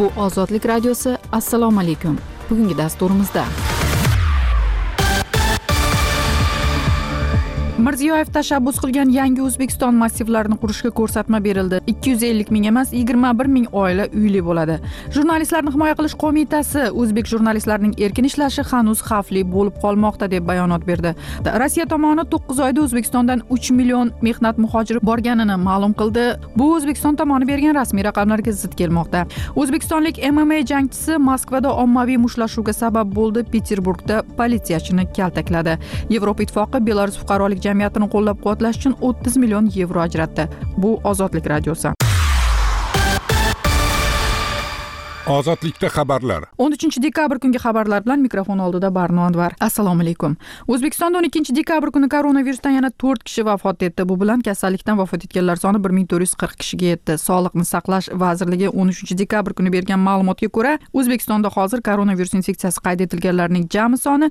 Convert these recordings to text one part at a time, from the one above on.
Bu Ozodlik radiosi. Assalomu alaykum. Bugungi dasturimizda Mirziyoyev tashabbus qilgan yangi O'zbekiston massivlarini qurishga ko'rsatma berildi. 250 ming emas, 21 ming oila uyli bo'ladi. Jurnalistlarni himoya qilish qo'mitasi o'zbek jurnalistlarining erkin ishlashi hanuz xavfli bo'lib qolmoqda deb bayonot berdi. Rossiya tomoni 9 oyda O'zbekistondan 3 million mehnat muhojiri borganini ma'lum qildi. Bu O'zbekiston tomoni bergan rasmiy raqamlarga zid kelmoqda. O'zbekistonlik MMA jangchisi Moskvada ommaviy mushtlashuvga sabab bo'ldi. Peterburgda politsiyachini kaltakladi. Yevropa Ittifoqi Belarus fuqarolik jamiyatini qo'llab-quvvatlash uchun 30 million yevro ajratdi. Bu Ozodlik radiosi. Ozodlikda xabarlar. 13 dekabr kungi xabarlar bilan mikrofon oldida Barno Anvar. Assalomu alaykum. O'zbekistonda 12 dekabr kuni koronavirusdan yana 4 kishi vafot etdi. Bu bilan kasallikdan vafot etganlar soni 1440 kishiga yetdi. Sog'liqni saqlash vazirligi 13 dekabr kuni bergan ma'lumotga ko'ra, O'zbekistonda hozir koronavirus infeksiyasi qayd etilganlarning jami soni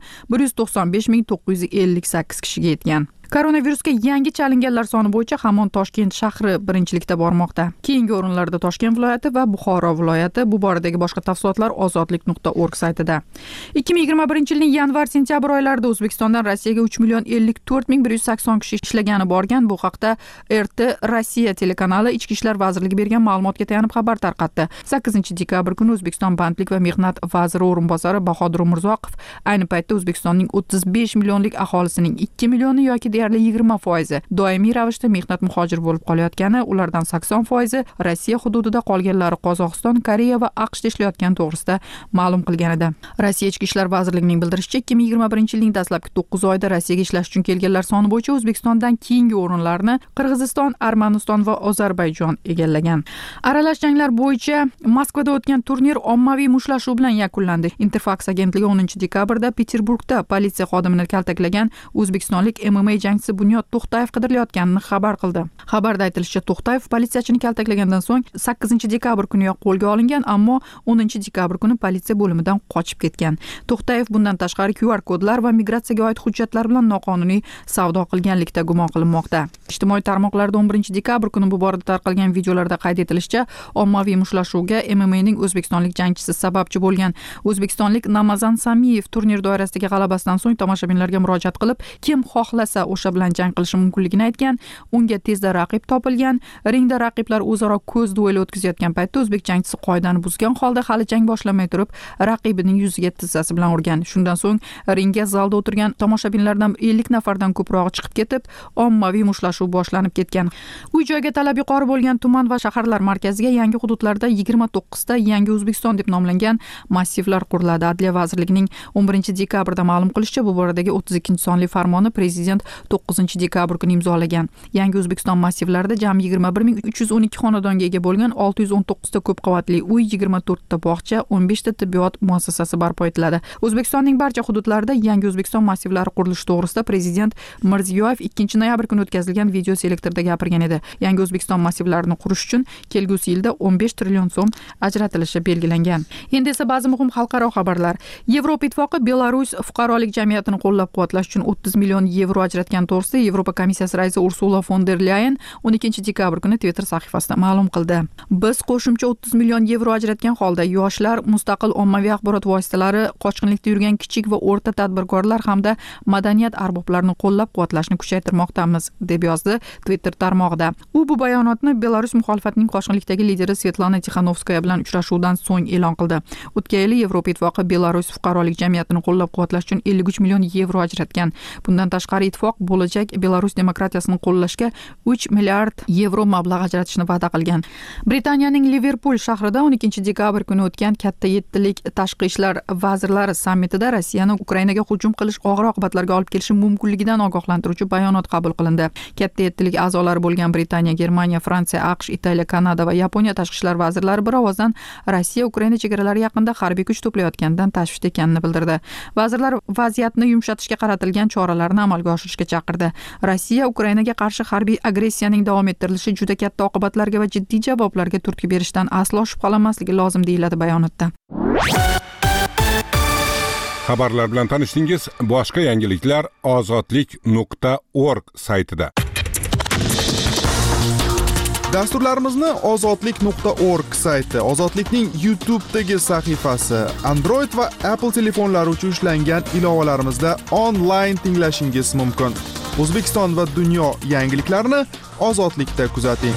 195.958 kishiga yetgan. Koronavirusga yangi chalinganlar soni bo'yicha hamon Toshkent shahri birinchilikda bormoqda. Keyingi o'rinlarda Toshkent viloyati va Buxoro viloyati. Bu boradagi boshqa tafsilotlar ozodlik.org saytida. 2021-yilning yanvar-sentyabr oylarida O'zbekistondan Rossiyaga 3 million 54 ming 180 kishi ishlagani borgan. Bu haqda RT Rossiya telekanali Ichki ishlar vazirligi bergan ma'lumotga tayanib xabar tarqatdi. 8 dekabr kuni O'zbekiston bandlik va mehnat vaziri o'rinbosari Bahodir Umurzoqov ayni paytda O'zbekistonning 35 millionlik aholisining 2 millioni yoki deyarli 20% doimiy ravishda mehnat muhojir bo'lib qolayotgani, ulardan 80% Rossiya hududida, qolganlari Qozog'iston, Koreya va AQShda ishlayotgani to'g'risida ma'lum qilgan edi. Rossiya Ichki ishlar vazirligining bildirishicha, 2021-yilning dastlabki 9 oyida Rossiyaga ishlash uchun kelganlar soni bo'yicha O'zbekistondan keyingi o'rinlarni Qirg'iziston, Armaniston va Ozarbayjon egallagan. Aralash janglar bo'yicha Moskvada o'tgan turnir ommaviy mushtlashuv bilan yakunlandi. Interfax agentligi 10 dekabrda Peterburgda politsiya xodimini kaltaklagan o'zbekistonlik MMA jangchisi Bunyod To'xtayev qidirilayotganini xabar qildi. Xabarda aytilishicha, To'xtayev politsiyachini kaltaklagandan so'ng 8 dekabr kuniyoq qo'lga olingan, ammo 10 dekabr kuni politsiya bo'limidan qochib ketgan. To'xtayev bundan tashqari QR kodlar va migratsiyaga oid hujjatlar bilan noqonuniy savdo qilganlikda gumon qilinmoqda. Ijtimoiy tarmoqlarda 11 dekabr kuni bu borada tarqalgan videolarda qayd etilishicha, ommaviy mushtlashuvga MMA'ning o'zbekistonlik jangchisi sababchi bo'lgan. O'zbekistonlik Namazan Samiyev turnir doirasidagi g'alabasidan so'ng tomoshabinlarga murojaat qilib, kim xohlasa o'sha bilan jang qilishi mumkinligini aytgan. Unga tezda raqib topilgan. Ringda raqiblar o'zaro ko'z dueli o'tkazayotgan paytda o'zbek jangchisi qoidani buzgan holda hali jang boshlamay turib raqibining yuziga tizzasi bilan urgan. Shundan so'ng ringga zalda o'tirgan tomoshabinlardan 50 nafardan ko'prog'i chiqib ketib, ommaviy mushlashuv boshlanib ketgan. Uy-joyga talab yuqori bo'lgan tuman va shaharlar markaziga yangi hududlarda 29 ta yangi O'zbekiston deb nomlangan massivlar quriladi. Adliya vazirligining 11 dekabrda ma'lum qilishicha, bu boradagi 32 sonli farmoni prezident 9 dekabr kuni imzolagan. Yangi O'zbekiston massivlarida jami 21312 xonadonga ega bo'lgan 619 ta ko'p qavatli uy, 24 ta bog'cha, 15 ta tibbiyot muassasasi barpo etiladi. O'zbekistonning barcha hududlarida yangi O'zbekiston massivlari qurilishi to'g'risida prezident Mirziyoyev 2 noyabr kuni o'tkazilgan video selektorda gapirgan edi. Yangi O'zbekiston massivlarini qurish uchun kelgusi yilda 15 trillion so'm ajratilishi belgilangan. Endi esa ba'zi muhim xalqaro xabarlar. Yevropa Ittifoqi Belarus fuqarolik jamiyatini qo'llab-quvvatlash uchun 30 million yevro ajratgan to'g'risida Yevropa komissiyasi raisi Ursula von der Leyen 12 dekabr kuni Twitter sahifasida ma'lum qildi. Biz qo'shimcha 30 million yevro ajratgan holda yoshlar, mustaqil ommaviy axborot vositalari, qochqinlikda yurgan kichik va o'rta tadbirkorlar hamda madaniyat arboblarini qo'llab-quvvatlashni kuchaytirmoqdamiz, deb yozdi Twitter tarmog'ida. U bu bayonotni Belarus muxolifatining qochqinlikdagi lideri Svetlana Tixanovskaya bilan uchrashuvdan so'ng e'lon qildi. O'tgan yili Yevropa Ittifoqi Belarus fuqarolik jamiyatini qo'llab-quvvatlash uchun 53 million yevro ajratgan. Bundan tashqari ittifoq bo'lajak Belarus demokratiyasini qo'llashga 3 milliard yevro mablag' ajratishni va'da qilgan. Britaniyaning Liverpool shahrida 12 dekabr kuni o'tgan katta yettilik tashqi ishlar vazirlari sammitida Rossiyani Ukrainaga hujum qilish og'ir oqibatlarga olib kelishi mumkinligidan ogohlantiruvchi bayonot qabul qilindi. Katta yettilik a'zolari bo'lgan Britaniya, Germaniya, Fransiya, AQSh, Italiya, Kanada va Yaponiya tashqi ishlar vazirlari bir ovozdan Rossiya Ukraina chegaralari yaqinida harbiy kuch to'playotganidan tashvishda ekanini bildirdi. Vazirlar vaziyatni yumshatishga qaratilgan choralarni amalga oshirishga chaqirdi. Rossiya Ukrainaga qarshi harbiy agressiyaning davom ettirilishi juda katta oqibatlarga va jiddiy javoblarga turtki berishdan aslo shubhalanmasligi lozim deyiladi bayonotda. Xabarlar bilan tanishdingiz. Boshqa yangiliklar ozodlik.org saytida. Dasturlarimizni ozodlik.org sayti, Ozodlikning YouTube'dagi sahifasi, Android va Apple telefonlari uchun ishlangan ilovalarimizda onlayn tinglashingiz mumkin. O'zbekiston va dunyo yangiliklarini Ozodlikda kuzating.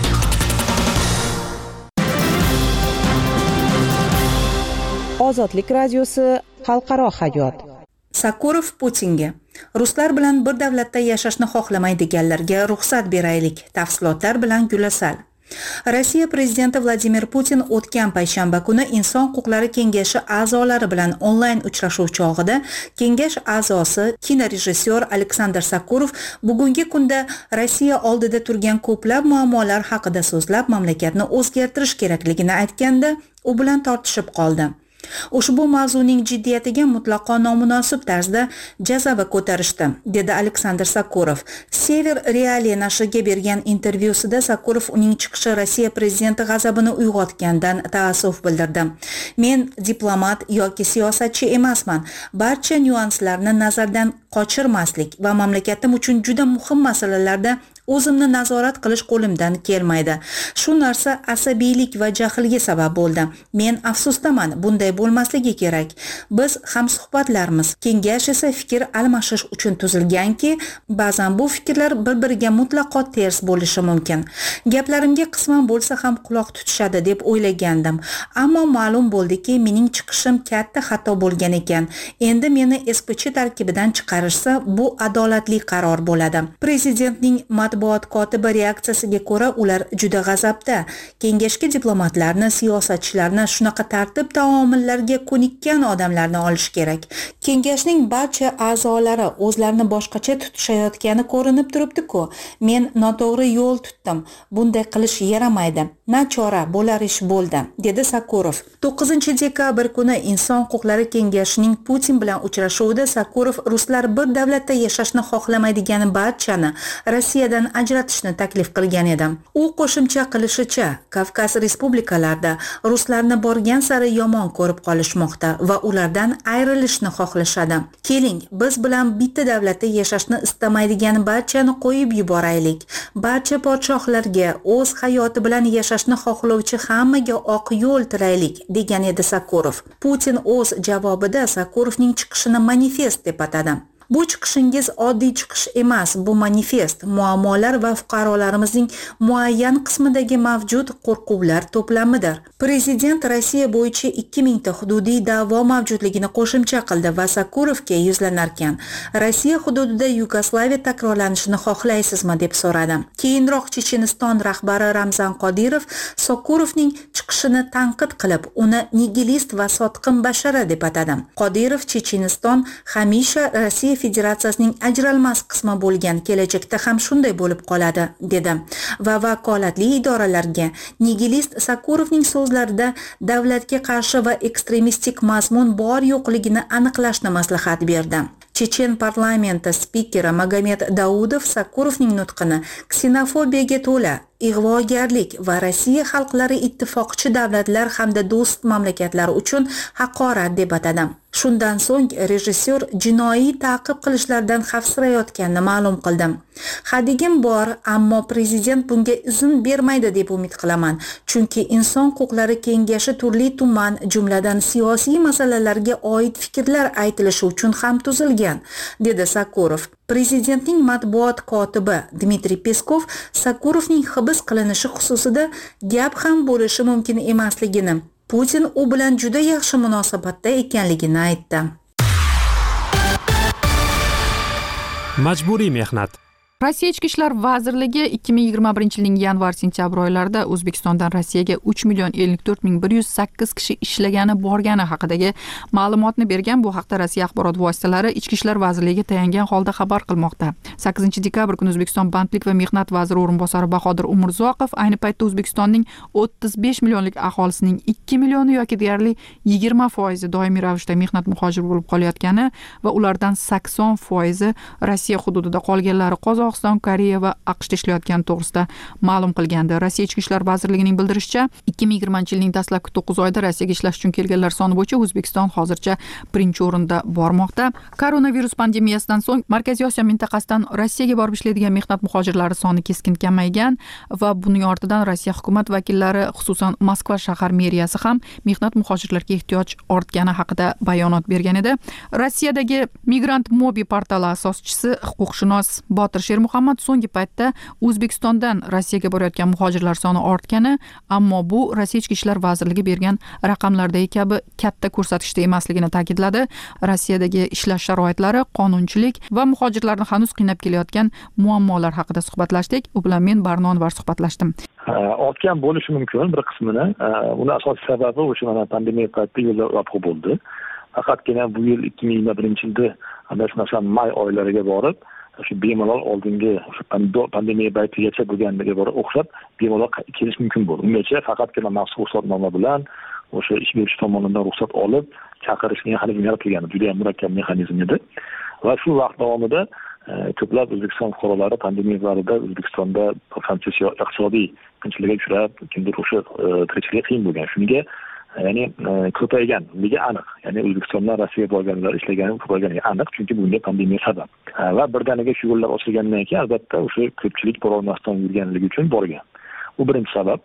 Ozodlik radiosi xalqaro hayot. Sakurov Putinga: ruslar bilan bir davlatda yashashni xohlamaydiganlarga ruxsat beraylik. Tafsilotlar bilan Gulasal. Rossiya prezidenti Vladimir Putin o'tgan payshanba kuni Inson huquqlari kengashi a'zolari bilan onlayn uchrashuv chog'ida kengash a'zosi kinorejissyor Aleksandr Sakurov bugungi kunda Rossiya oldida turgan ko'plab muammolar haqida so'zlab, mamlakatni o'zgartirish kerakligini aytganda, u bilan tortishib qoldi. Ushbu mavzuning jiddiyatiga mutlaqo nomunosib tarzda jazava ko'tarishdi, dedi Aleksandr Sakurov. Sever Realiya nashriga bergan intervyusida Sakurov uning chiqishi Rossiya prezidenti g'azabini uyg'otgandan taassuf bildirdi. Men diplomat yoki siyosatchi emasman. Barcha nyuanslarni nazardan qochirmaslik va mamlakatim uchun juda muhim masalalarda o'zimni nazorat qilish qo'limdan kelmaydi. Shu narsa asabiylik va jahlga sabab bo'ldi. Men afsusdaman, bunday bo'lmasligi kerak. Biz hamsuhbatlarmiz. Kengash esa fikr almashish uchun tuzilganki, ba'zan bu fikrlar bir-biriga mutlaqo ters bo'lishi mumkin. Gaplarimga qisman bo'lsa ham quloq tutishadi deb o'ylagandim. Ammo ma'lum bo'ldiki, mening chiqishim katta xato bo'lgan ekan. Endi meni SPC tarkibidan chiqarishsa, bu adolatli qaror bo'ladi. Prezidentning matbuot kotibi reaksiyasiga ko'ra, ular juda g'azabda. Kengashga diplomatlarni, siyosatchilarni, shunaqa tartib taomillarga ko'nikkan odamlarni olish kerak. Kengashning barcha a'zolari o'zlarini boshqacha tutishayotgani ko'rinib turibdi-ku. Men noto'g'ri yo'l tutdim. Bunday qilish yaramaydi. Nachora, bo'lar ish bo'ldi, dedi Sakurov. 9-dekabr kuni Inson huquqlari kengashining Putin bilan uchrashuvida Sakurov ruslar bir davlatda yashashni xohlamaydigani barchani Rossiyadan ajratishni taklif qilgan edi. U qo'shimcha qilishicha, Kavkaz respublikalarida ruslarni borgan sari yomon ko'rib qolishmoqda va ulardan ayrilishni xohlashadi. Keling, biz bilan bitta davlatda yashashni istamaydigan barchani qo'yib yuboraylik. Barcha podshohlarga o'z hayoti bilan yashashni xohlovchi hammaga oq yo'l tilaylik, degan edi Sakurov. Putin o'z javobida Sakurovning chiqishini manifest deb atadi. Bu chiqishingiz oddiy chiqish emas, bu manifest, muammolar va fuqarolarimizning muayyan qismidagi mavjud qo'rquvlar to'plamidir. Prezident Rossiya bo'yicha 2000 ta hududiy da'vo mavjudligini qo'shimcha qildi va Sakurovga yuzlanarkan, Rossiya hududida Yugoslaviya takrorlanishini xohlaysizmi deb so'radi. Keyinroq Checheniston rahbari Ramzan Qodirov Sakurovning chiqishini tanqid qilib, uni nigilist va sotqin bashara deb atadi. Qodirov Checheniston hamisha Rossiya Federatsiyasining ajralmas qismi bo'lgan, kelajakda ham shunday bo'lib qoladi, dedi. Va vakolatli idoralarga nigilist Sakurovning so'zlarida davlatga qarshi va ekstremistik mazmun bor yo'qligini aniqlashni maslahat berdi. Chechen parlamenti spikeri Magomed Daudov Sakurovning nutqini ksenofobiyaga to'la, ig'vogarlik va Rossiya xalqlari ittifoqchi davlatlar hamda do'st mamlakatlar uchun haqorat deb atadi. Shundan so'ng rejissyor jinoiy ta'qib qilishlardan xavfsirayotganini ma'lum qildi. Hadigim bor, ammo prezident bunga izn bermaydi deb umid qilaman, chunki Inson huquqlari kengashi turli tuman, jumladan siyosiy masalalarga oid fikrlar aytilishi uchun ham tuzilgan, dedi Sakurov. Prezidentning matbuot kotibi Dmitriy Peskov Sakurovning hibs qilinishi xususida gap ham bo'lishi mumkin emasligini, Putin u bilan juda yaxshi munosabatda ekanligini aytdi. Majburiy mehnat. Rossiya Ichki ishlar vazirligi 2021-yilning yanvar-sentyabr oylarida O'zbekistondan Rossiyaga 3,54,108 kishi ishlagani borgani haqidagi ma'lumotni bergan. Bu haqda Rossiya axborot vositalari Ichki ishlar vazirligiga tayangan holda xabar qilmoqda. 8-dekabr kuni O'zbekiston Bandlik va mehnat vaziri o'rinbosari Bahodir Umurzoqov ayni paytda O'zbekistonning 35 millionlik aholisining 2 millioni yoki deyarli 20% doimiy ravishda mehnat muhojiri bo'lib qolayotgani va ulardan 80% Rossiya hududida qolganlari Qozog'iston, Qozog'iston, Koreya va AQShda ishlayotgani to'g'risida ma'lum qilgandi. Rossiya Ichki ishlar vazirligining bildirishicha, 2020-yilning dastlabki 9 oyida Rossiyaga ishlash uchun kelganlar soni bo'yicha O'zbekiston hozircha birinchi o'rinda bormoqda. Koronavirus pandemiyasidan so'ng Markaziy Osiyo mintaqasidan Rossiyaga borib ishlaydigan mehnat muhojirlari soni keskin kamaygan va buning ortidan Rossiya hukumat vakillari, xususan Moskva shahar meriyasi ham mehnat muhojirlarga ehtiyoj ortgani haqida bayonot bergan edi. Rossiyadagi Migrant Mobi portali asoschisi huquqshunos Botir Shermuhammad so'nggi paytda O'zbekistondan Rossiyaga borayotgan muhojirlar soni ortgani, ammo bu Rossiya Ichki ishlar vazirligi bergan raqamlardagi kabi katta ko'rsatkichda emasligini ta'kidladi. Rossiyadagi ishlash sharoitlari, qonunchilik va muhojirlarni hanuz qiynab kelayotgan muammolar haqida suhbatlashdik. U bilan men Barno Anvar suhbatlashdim. Ortgan bo'lishi mumkin bir qismini. Uni asosiy sababi o'sha mana pandemiya paytida yo'llar yopiq bo'ldi. Faqatgina bu yil 2020-yilda masalan may oylariga borib, shu bemalol oldingi pandemiya paytigacha bo'lganiga borib o'xshab bemalol kelish mumkin bo'ldi. Ungacha faqatgina maxsus ruxsatnoma bilan o'sha ish beruvchi tomonidan ruxsat olib chaqirishning mexanizmi yaratilgan. Juda ham murakkab mexanizm edi. Va shu vaqt davomida ko'plab O'zbekiston fuqarolari pandemiya davrida O'zbekistonda iqtisodiy qiyinchilikka uchrab, kimdir o'sha tirikchilik qiyin bo'lgan. Shunga ya'ni ko'payganligi aniq. Ya'ni O'zbekistondan Rossiyaga borganlar ishlagani ko'payganiga aniq, chunki bunga pandemiya sabab. Va birdaniga shu yo'llar ochilgandan keyin albatta o'sha ko'pchilik bora olmasdan yurganligi uchun borgan. Bu birinchi sabab.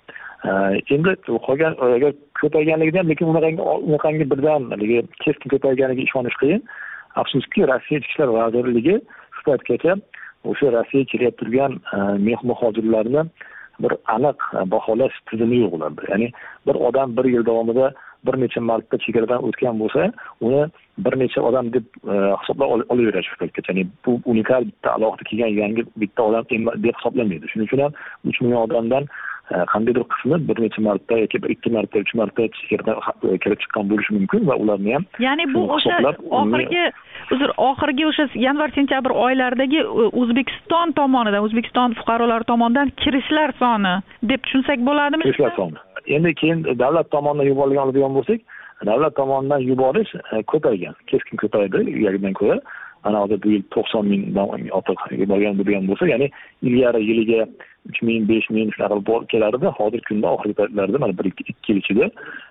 Endi qolgan agar ko'payganligidan, lekin unaqangi birdanligi keskin ko'payganiga ishonish qiyin. Afsuski, Rossiya Ichki ishlar vazirligi shu paytgacha o'sha Rossiyaga kelib turgan muhojirlarni bir aniq baholash tizimi yo'q ularda. Ya'ni bir odam bir yil davomida bir necha marta chegaradan o'tgan bo'lsa, uni bir necha odam deb hisoblab olaveradi shu paytgacha. Ya'ni bu unikal bitta alohida kelgan yangi bitta odam deb hisoblanmaydi. Shuning uchun ham 3 million odamdan qandaydir qismi bir necha marta yoki 2 marta, 3 marta chegaradan kirib chiqqan bo'lishi mumkin va ularni ham ya'ni bu o'sha oxirgi o'sha yanvar-sentyabr oylaridagi O'zbekiston tomonidan, O'zbekiston fuqarolari tomonidan kirishlar soni deb tushunsak bo'ladimi? Kirishlar soni. Endi keyin davlat tomonidan yuborilgan oladigan bo'lsak, davlat tomonidan yuborish ko'paygan, keskin ko'paydi ilgaridan ko'ra. Ana hozir bu yil 90 mingdan ortiq yuborgan bo'lsa, ya'ni ilgari yiliga 3 ming, 5 ming shunaqa kelardi. Hozir kunda oxirgi paytlarda mana 1-2 yil ichida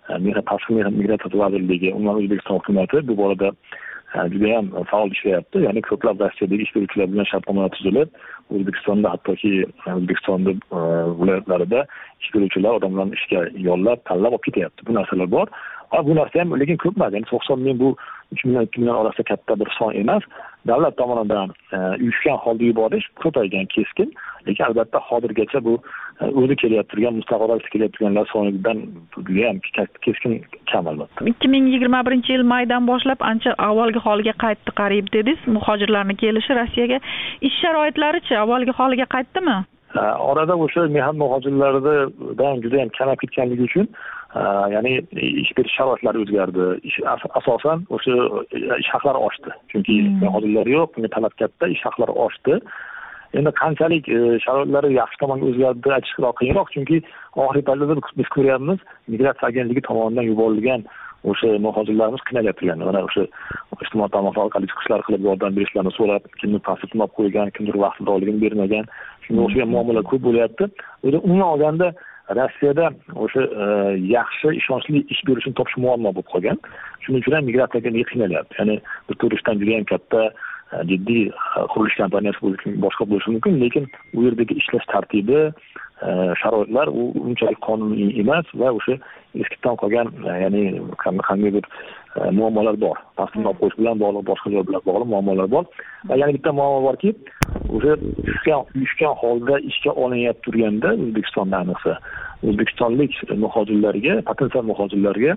Mehnat vazirligi, umuman O'zbekiston hukumati bu borada juda ham faol ishlayapti. Ya'ni ko'plab Rossiyadagi ish beruvchilar bilan shartnomalar tuzilib, O'zbekistonda hattoki O'zbekistonda viloyatlarida ish beruvchilar odamlarni ishga yollab, tanlab olib ketyapti. Bu narsalar bor. Bu narsa ham lekin ko'p emas. Ya'ni 90 ming bu 3 million 2 million orasida katta bir son emas. Davlat tomonidan uyushgan holda yuborish ko'paygan keskin. Lekin albatta hozirgacha bu o'zi kelyapti turgan, mustaqil kelib turganlar sonidan juda ham keskin kam albatta. 2021-yil maydan boshlab ancha avvalgi holiga qaytdi qariyb dedingiz. Muhojirlarning kelishi Rossiyaga ish sharoitlari-chi avvalgi holiga qaytdimi? Orada o'sha mehnat muhojirlaridan juda ham kamab ketganligi uchun ya'ni ish berish sharoitlari o'zgardi. Asosan o'sha ish haqlari oshdi. Chunki muhojirlar yo'q, bunga talab katta, ish haqlari oshdi. Endi qanchalik sharoitlari yaxshi tomonga o'zgardi aytish qiyinroq, chunki oxirgi paytlarda biz ko'ryapmiz, migratsiya agentligi tomonidan yuborilgan o'sha muhojirlarimiz qiynalyaptilar. Mana o'sha ijtimoiy tarmoqlar orqali chiqishlar qilib yordam berishlarini so'rab, kimdir pasportini olib qo'ygan, kimdir vaqtida olgan bermagan, shunga o'xshagan muammolar ko'p bo'lyapti. Umuman olganda Rossiyada o'sha yaxshi, ishonchli ish berishni topish muammo bo'lib qolgan. Shuning uchun ham migratsiya agentligi qiynalyapti. Ya'ni bu turistdan juda ham katta jiddiy qurilish kompaniyasi boshqa bo'lishi mumkin, lekin u yerdagi ishlash tartibi, sharoitlar u unchalik qonuniy emas va o'sha eskidan qolgan ya'ni qandaydir muammolar bor. Pasport olib qo'yish bilan bog'liq, boshqa joy bilan bog'liq muammolar bor. Va yana bitta muammo borki, o'sha uyushgan holda ishga olinayotib turganda O'zbekistonda ayniqsa o'zbekistonlik muhojirlarga, potensial muhojirlarga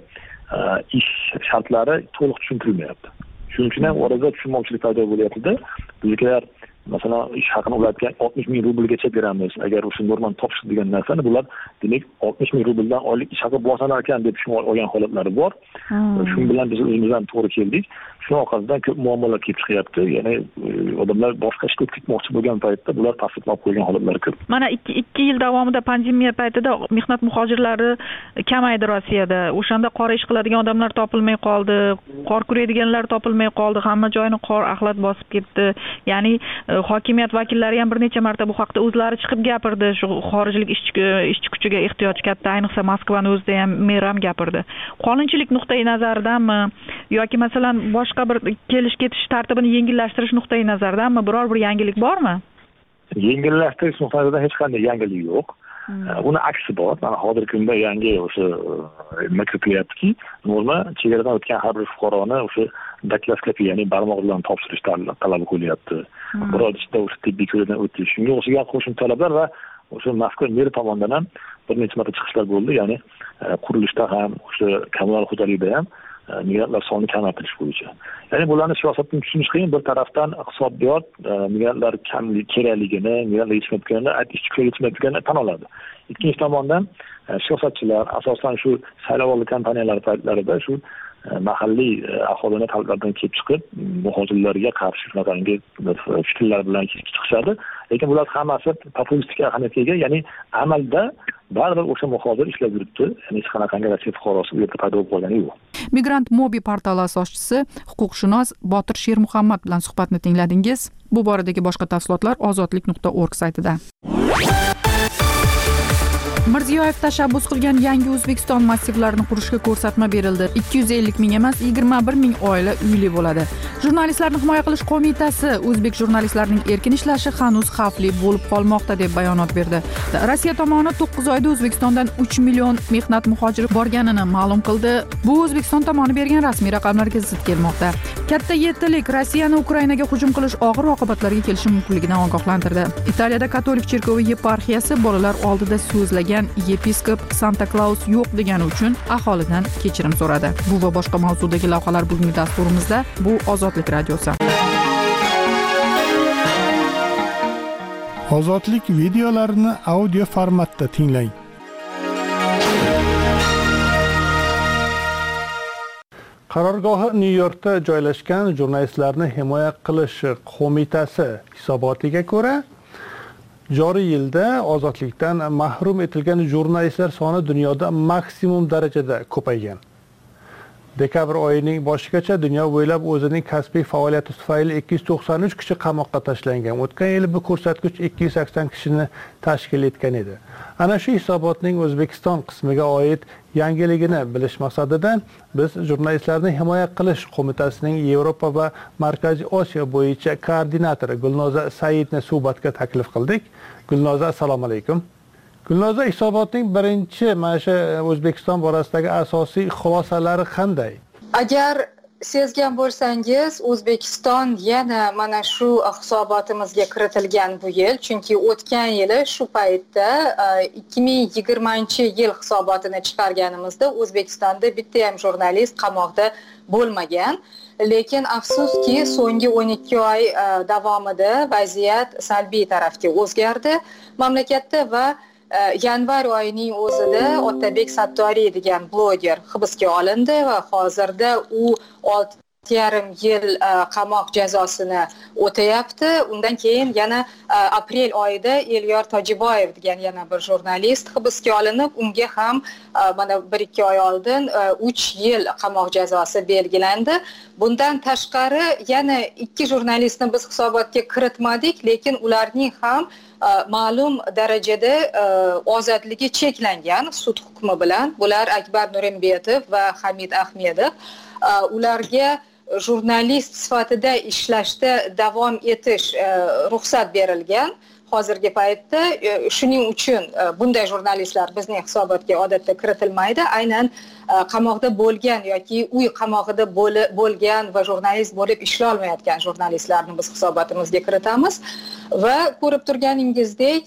ish shartlari to'liq tushuntirilmayapti. Shuning uchun ham orada tushunmovchilik paydo bo'lyapti-da. Bizlar masalan ish haqini ularga 60 ming rublgacha beramiz. Agar o'sha normani topishdi degan narsani bular demak 60 ming rubldan oylik ish haqi boshlanar ekan deb tushunib olgan holatlari bor. Shuning bilan biz o'zimizdan to'g'ri keldik. shu orqasidan ko'p muammolar kelib chiqyapti. Ya'ni odamlar boshqa ishga ketmoqchi bo'lgan paytda bular pasportni olib qo'ygan holatlar ko'p. Mana 2 yil davomida pandemiya paytida mehnat muhojirlari kamaydi Rossiyada. O'shanda qora ish qiladigan odamlar topilmay qoldi, qor kuraydiganlar topilmay qoldi, hamma joyni qor axlat bosib ketdi. Ya'ni hokimiyat vakillari ham bir necha marta bu haqda o'zlari chiqib gapirdi. Shu xorijlik ishchi kuchiga ehtiyoj katta, ayniqsa Moskvani o'zida ham mer ham gapirdi. Qonunchilik nuqtai nazaridanmi yoki masalan boshqa bir kelish-ketish tartibini yengillashtirish nuqtai nazaridanmi biror bir yangilik bormi? Yengillashtirish nuqtasidan hech qanday yangilik yo'q. Uni aksi bor. Mana hozirgi kunda yangi o'sha nima kirilyaptiki, norma chegaradan o'tgan har bir fuqaroni o'sha dakloskopiya, ya'ni barmoq bilan topshirish talabi qo'yilyapti. Biror ishda o'sha tibbiy ko'rikdan o'tish, shunga o'xshagan qo'shimcha talablar va o'sha Moskva meri tomonidan ham bir necha marta chiqishlar bo'ldi. Ya'ni qurilishda ham, o'sha kommunal xo'jalikda ham migrantlar sonini kamaytirish bo'yicha. Ya'ni bularni siyosatdan tushunish qiyin. Bir tarafdan iqtisodiyot migrantlar kerakligini, migrantlar yetishmayotganini, ishchi kuchi yetishmayotganini tan oladi. Ikkinchi tomondan siyosatchilar asosan shu saylovoldi kampaniyalar paytlarida shu mahalliy aholini talablardan kelib chiqib, muhojirlarga qarshi shunaqangi fikrlar bilan chiqishadi. Lekin bular hammasi populistik ahamiyatga ega, ya'ni amalda baribir o'sha muhojir ishlab yuribdi. Ya'ni hech qanaqangi Rossiya fuqarosi bu yerda paydo bo'lib qolgani yo'q. Migrant Mobi portali asoschisi, huquqshunos Botir Shermuhammad bilan suhbatni tingladingiz. Bu boradagi boshqa tafsilotlar ozodlik.org saytida. Mirziyoyev tashabbus qilgan yangi O'zbekiston massivlarini qurishga ko'rsatma berildi. 250 ming emas, 21 ming oila uyli bo'ladi. Jurnalistlarni himoya qilish qo'mitasi o'zbek jurnalistlarining erkin ishlashi hanuz xavfli bo'lib qolmoqda deb bayonot berdi. Rossiya tomoni 9 oyda O'zbekistondan 3 million mehnat muhojiri borganini ma'lum qildi. Bu O'zbekiston tomoni bergan rasmiy raqamlarga zid kelmoqda. Katta yettilik Rossiyani Ukrainaga hujum qilish og'ir oqibatlarga kelishi mumkinligidan ogohlantirdi. Italiyada katolik cherkovi yeparxiyasi bolalar oldida so'zlagan yepiskop Santa Claus yo'q degani uchun aholidan kechirim so'radi. Bu va boshqa mavzudagi lavhalar bugungi dasturimizda. Bu Ozodlik radiosi. Ozodlik videolarini audio formatda tinglang. Qarorgohi Nyu-Yorkda joylashgan jurnalistlarni himoya qilish qo'mitasi hisobotiga ko'ra, joriy yilda ozodlikdan mahrum etilgan jurnalistlar soni dunyoda maksimum darajada ko'paygan. Dekabr oyining boshigacha dunyo bo'ylab o'zining kasbiy faoliyati tufayli 293 kishi qamoqqa tashlangan. O'tgan yil bu ko'rsatkich 280 kishini tashkil etgan edi. Ana shu hisobotning O'zbekiston qismiga oid yangiligini bilish maqsadidan biz jurnalistlarni himoya qilish qo'mitasining Yevropa va Markaziy Osiyo bo'yicha koordinatori Gulnoza Saidni suhbatga taklif qildik. Gulnoza, assalomu alaykum. Gulnoza, hisobotning birinchi mana shu O'zbekiston borasidagi asosiy xulosalari qanday? Agar sezgan bo'lsangiz, O'zbekiston yana mana shu hisobotimizga kiritilgan bu yil, chunki o'tgan yili shu paytda 2020-yil hisobotini chiqarganimizda O'zbekistonda bitta ham jurnalist qamoqda bo'lmagan. Lekin afsuski so'nggi 12 oy davomida vaziyat salbiy tarafga o'zgardi mamlakatda va yanvar oyining o'zida Otabek Sattoriy degan bloger hibsga olindi va hozirda u 6,5 yil qamoq jazosini o'tayapti. Undan keyin yana aprel oyida Elyor Tojiboyev degan yana bir jurnalist hibsga olinib, unga ham mana 1-2 oy oldin 3 yil qamoq jazosi belgilandi. Bundan tashqari yana 2 jurnalistni biz hisobotga kiritmadik, lekin ularning ham ma'lum darajada ozodligi cheklangan sud hukmi bilan. Bular Akbar Nurimbetov va Hamid Ahmedov. Ularga jurnalist sifatida ishlashda davom etish ruxsat berilgan. Hozirgi paytda shuning uchun bunday jurnalistlar bizning hisobotga odatda kiritilmaydi. Aynan qamoqda bo'lgan yoki uy qamoqida bo'lgan va jurnalist bo'lib ishlay olmayotgan jurnalistlarni biz hisobotimizga kiritamiz. Va ko'rib turganingizdek,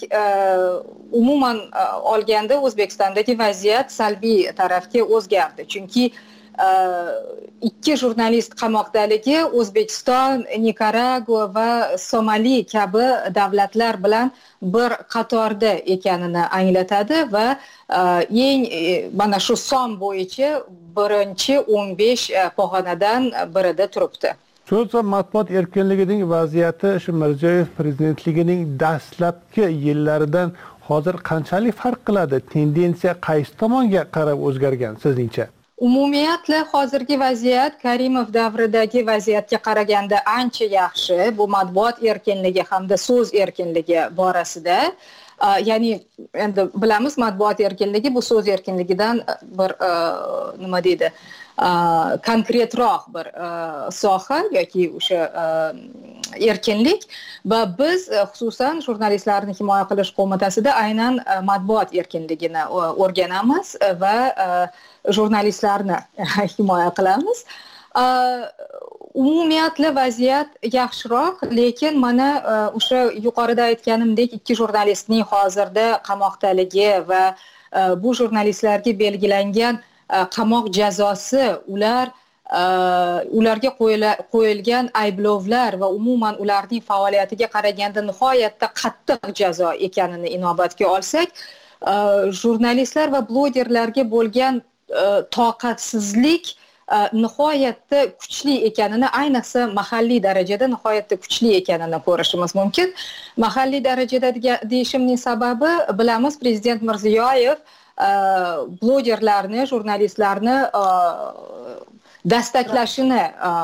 umuman olganda O'zbekistondagi vaziyat salbiy tarafga o'zgardi. Chunki ikki jurnalist qamoqdaligi O'zbekiston, Nikaragua va Somali kabi davlatlar bilan bir qatorda ekanini anglatadi va eng mana shu son bo'yicha birinchi 15 pog'onadan birida turibdi. So'z va matbuot erkinligining vaziyati shu Mirziyoyev prezidentligining dastlabki yillaridan hozir qanchalik farq qiladi? Tendensiya qaysi tomonga qarab o'zgargan sizningcha? Umumiyatla hozirgi vaziyat Karimov davridagi vaziyatga qaraganda ancha yaxshi. Bu matbuot erkinligi hamda so'z erkinligi borasida. Ya'ni endi bilamiz, matbuot erkinligi bu so'z erkinligidan bir nima deydi? Konkretroq bir soha yoki o'sha erkinlik va biz xususan jurnalistlarni himoya qilish qo'mitasida aynan matbuot erkinligini o'rganamiz va jurnalistlarni himoya qilamiz. Umumiyatla vaziyat yaxshiroq, lekin mana o'sha yuqorida aytganimdek ikki jurnalistning hozirda qamoqdaligi va bu jurnalistlarga belgilangan qamoq jazosi, ularga qo'yilgan ayblovlar va umuman ularning faoliyatiga qaraganda nihoyatda qattiq jazo ekanini inobatga olsak, jurnalistlar va blogerlarga bo'lgan toqatsizlik nihoyatda kuchli ekanini, ayniqsa mahalliy darajada nihoyatda kuchli ekanini ko'rishimiz mumkin. Mahalliy darajada deyishimning sababi, bilamiz, prezident Mirziyoyev blogerlarni, jurnalistlarni dastaklashini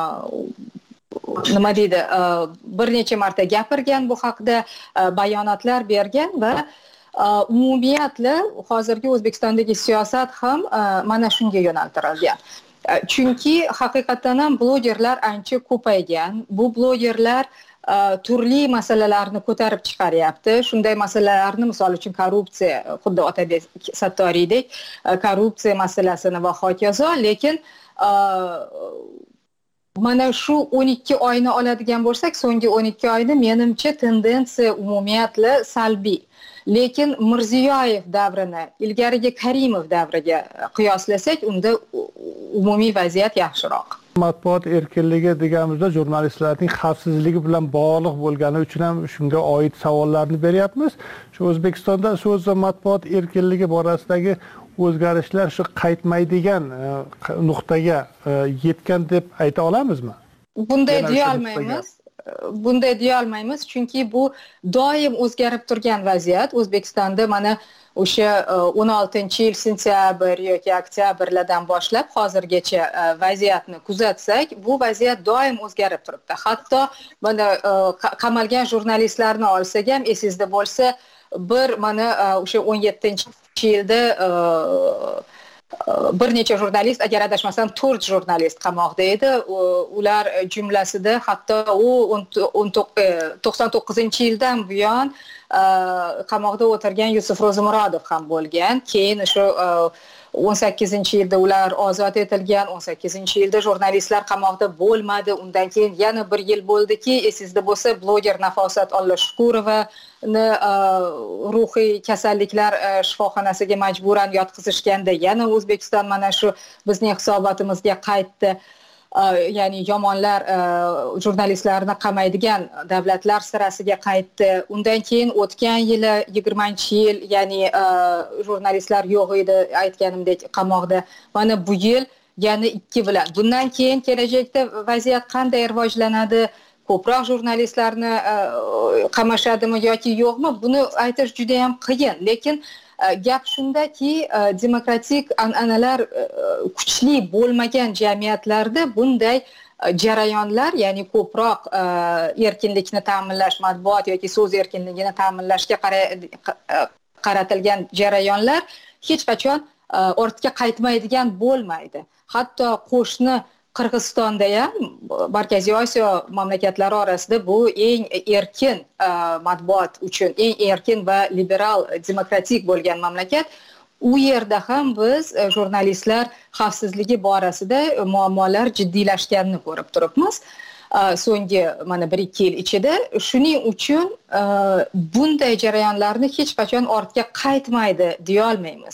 nima deydi, bir necha marta gapirgan, bu haqda bayonotlar bergan va umumiyatla hozirgi O'zbekistondagi siyosat ham mana shunga yo'naltirilgan. Chunki haqiqatan ham blogerlar ancha ko'paygan. Bu blogerlar turli masalalarni ko'tarib chiqaryapti. Shunday masalalarni, misol uchun korrupsiya, xuddi Otabek Sattoriydek korrupsiya masalasini va hokazo, lekin mana shu 12 oyni oladigan bo'lsak, so'nggi 12 oyni menimcha tendensiya umumiyatla salbiy. Lekin Mirziyoyev davrini ilgarigi Karimov davriga qiyoslasak, unda umumiy vaziyat yaxshiroq. Matbuot erkinligi deganimizda jurnalistlarning xavfsizligi bilan bog'liq bo'lgani uchun ham shunga oid savollarni beryapmiz. Shu O'zbekistonda so'z va matbuot erkinligi borasidagi o'zgarishlar shu qaytmaydigan nuqtaga yetgan deb ayta olamizmi? Bunday deya olmaymiz. Bunday deya olmaymiz, chunki bu doim o'zgarib turgan vaziyat. O'zbekistonda mana o'sha 16-yil sentyabr yoki oktyabrlardan boshlab hozirgacha vaziyatni kuzatsak, bu vaziyat doim o'zgarib turibdi. Hatto mana qamalgan jurnalistlarni olsak ham, esingizda bo'lsa, mana o'sha 17-yilda bir necha jurnalist, agar adashmasam 4 jurnalist qamoqda edi. Ular jumlasida hatto 99-yildan buyon qamoqda o'tirgan Yusuf Ro'zimurodov ham bo'lgan. Keyin shu 18-yilda ular ozod etilgan, 18-yilda jurnalistlar qamoqda bo'lmadi. Undan keyin yana bir yil bo'ldiki, esingizda bo'lsa, bloger Nafosat Ollashukurovani ruhiy kasalliklar shifoxonasiga majburan yotqizishganda yana O'zbekiston mana shu bizning hisobotimizga qaytdi. Ya'ni yomonlar jurnalistlarni qamaydigan davlatlar sirasiga qaytdi. Undan keyin o'tgan yili 20-yil, ya'ni jurnalistlar yo'q edi, aytganimdek qamoqda. Mana bu yil yana 2 bilan. Bundan keyin kelajakda vaziyat qanday rivojlanadi? Ko'proq jurnalistlarni qamashadimi yoki yo'qmi? Buni aytish juda ham qiyin. Lekin gap shundaki, demokratik an'analar kuchli bo'lmagan jamiyatlarda bunday jarayonlar, ya'ni ko'proq erkinlikni ta'minlash, matbuot yoki so'z erkinligini ta'minlashga qaratilgan jarayonlar hech qachon ortga qaytmaydigan bo'lmaydi. Hatto qo'shni Qirg'izistonda ham, Markaziy Osiyo mamlakatlari orasida bu eng erkin matbuot uchun eng erkin va liberal, demokratik bo'lgan mamlakat. U yerda ham biz jurnalistlar xavfsizligi borasida muammolar jiddiylashganini ko'rib turibmiz. So'nggi mana 1-2 yil ichida. Shuning uchun bunday jarayonlarni hech qachon ortga qaytmaydi deya olmaymiz.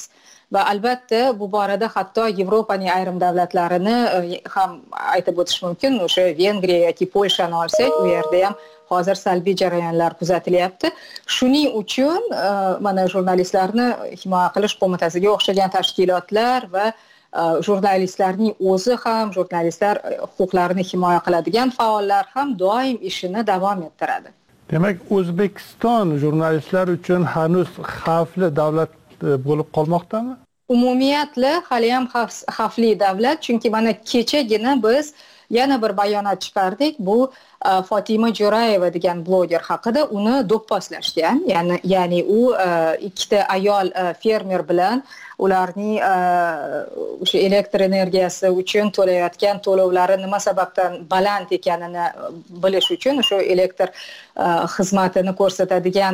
va albatta bu borada hatto Yevropaning ayrim davlatlarini ham aytib o'tish mumkin. O'sha Vengriya yoki Polshani olsak, u yerda ham hozir salbiy jarayonlar kuzatilyapti. Shuning uchun mana jurnalistlarni himoya qilish qo'mitasiga o'xshagan tashkilotlar va jurnalistlarning o'zi ham, jurnalistlar huquqlarini himoya qiladigan faollar ham doim ishini davom ettiradi. Demak, O'zbekiston jurnalistlar uchun hanuz xavfli davlat bo'lib qolmoqdami? Umumiyatla hali ham xavfli davlat, chunki mana kechagina biz yana bir bayonot chiqardik. Bu Fotima Jo'rayeva degan bloger haqida. Uni do'pposlashgan. Ya'ni u ikkita ayol fermer bilan ularning o'sha elektr energiyasi uchun to'layotgan to'lovlari nima sababdan baland ekanini bilish uchun o'sha elektr xizmatini ko'rsatadigan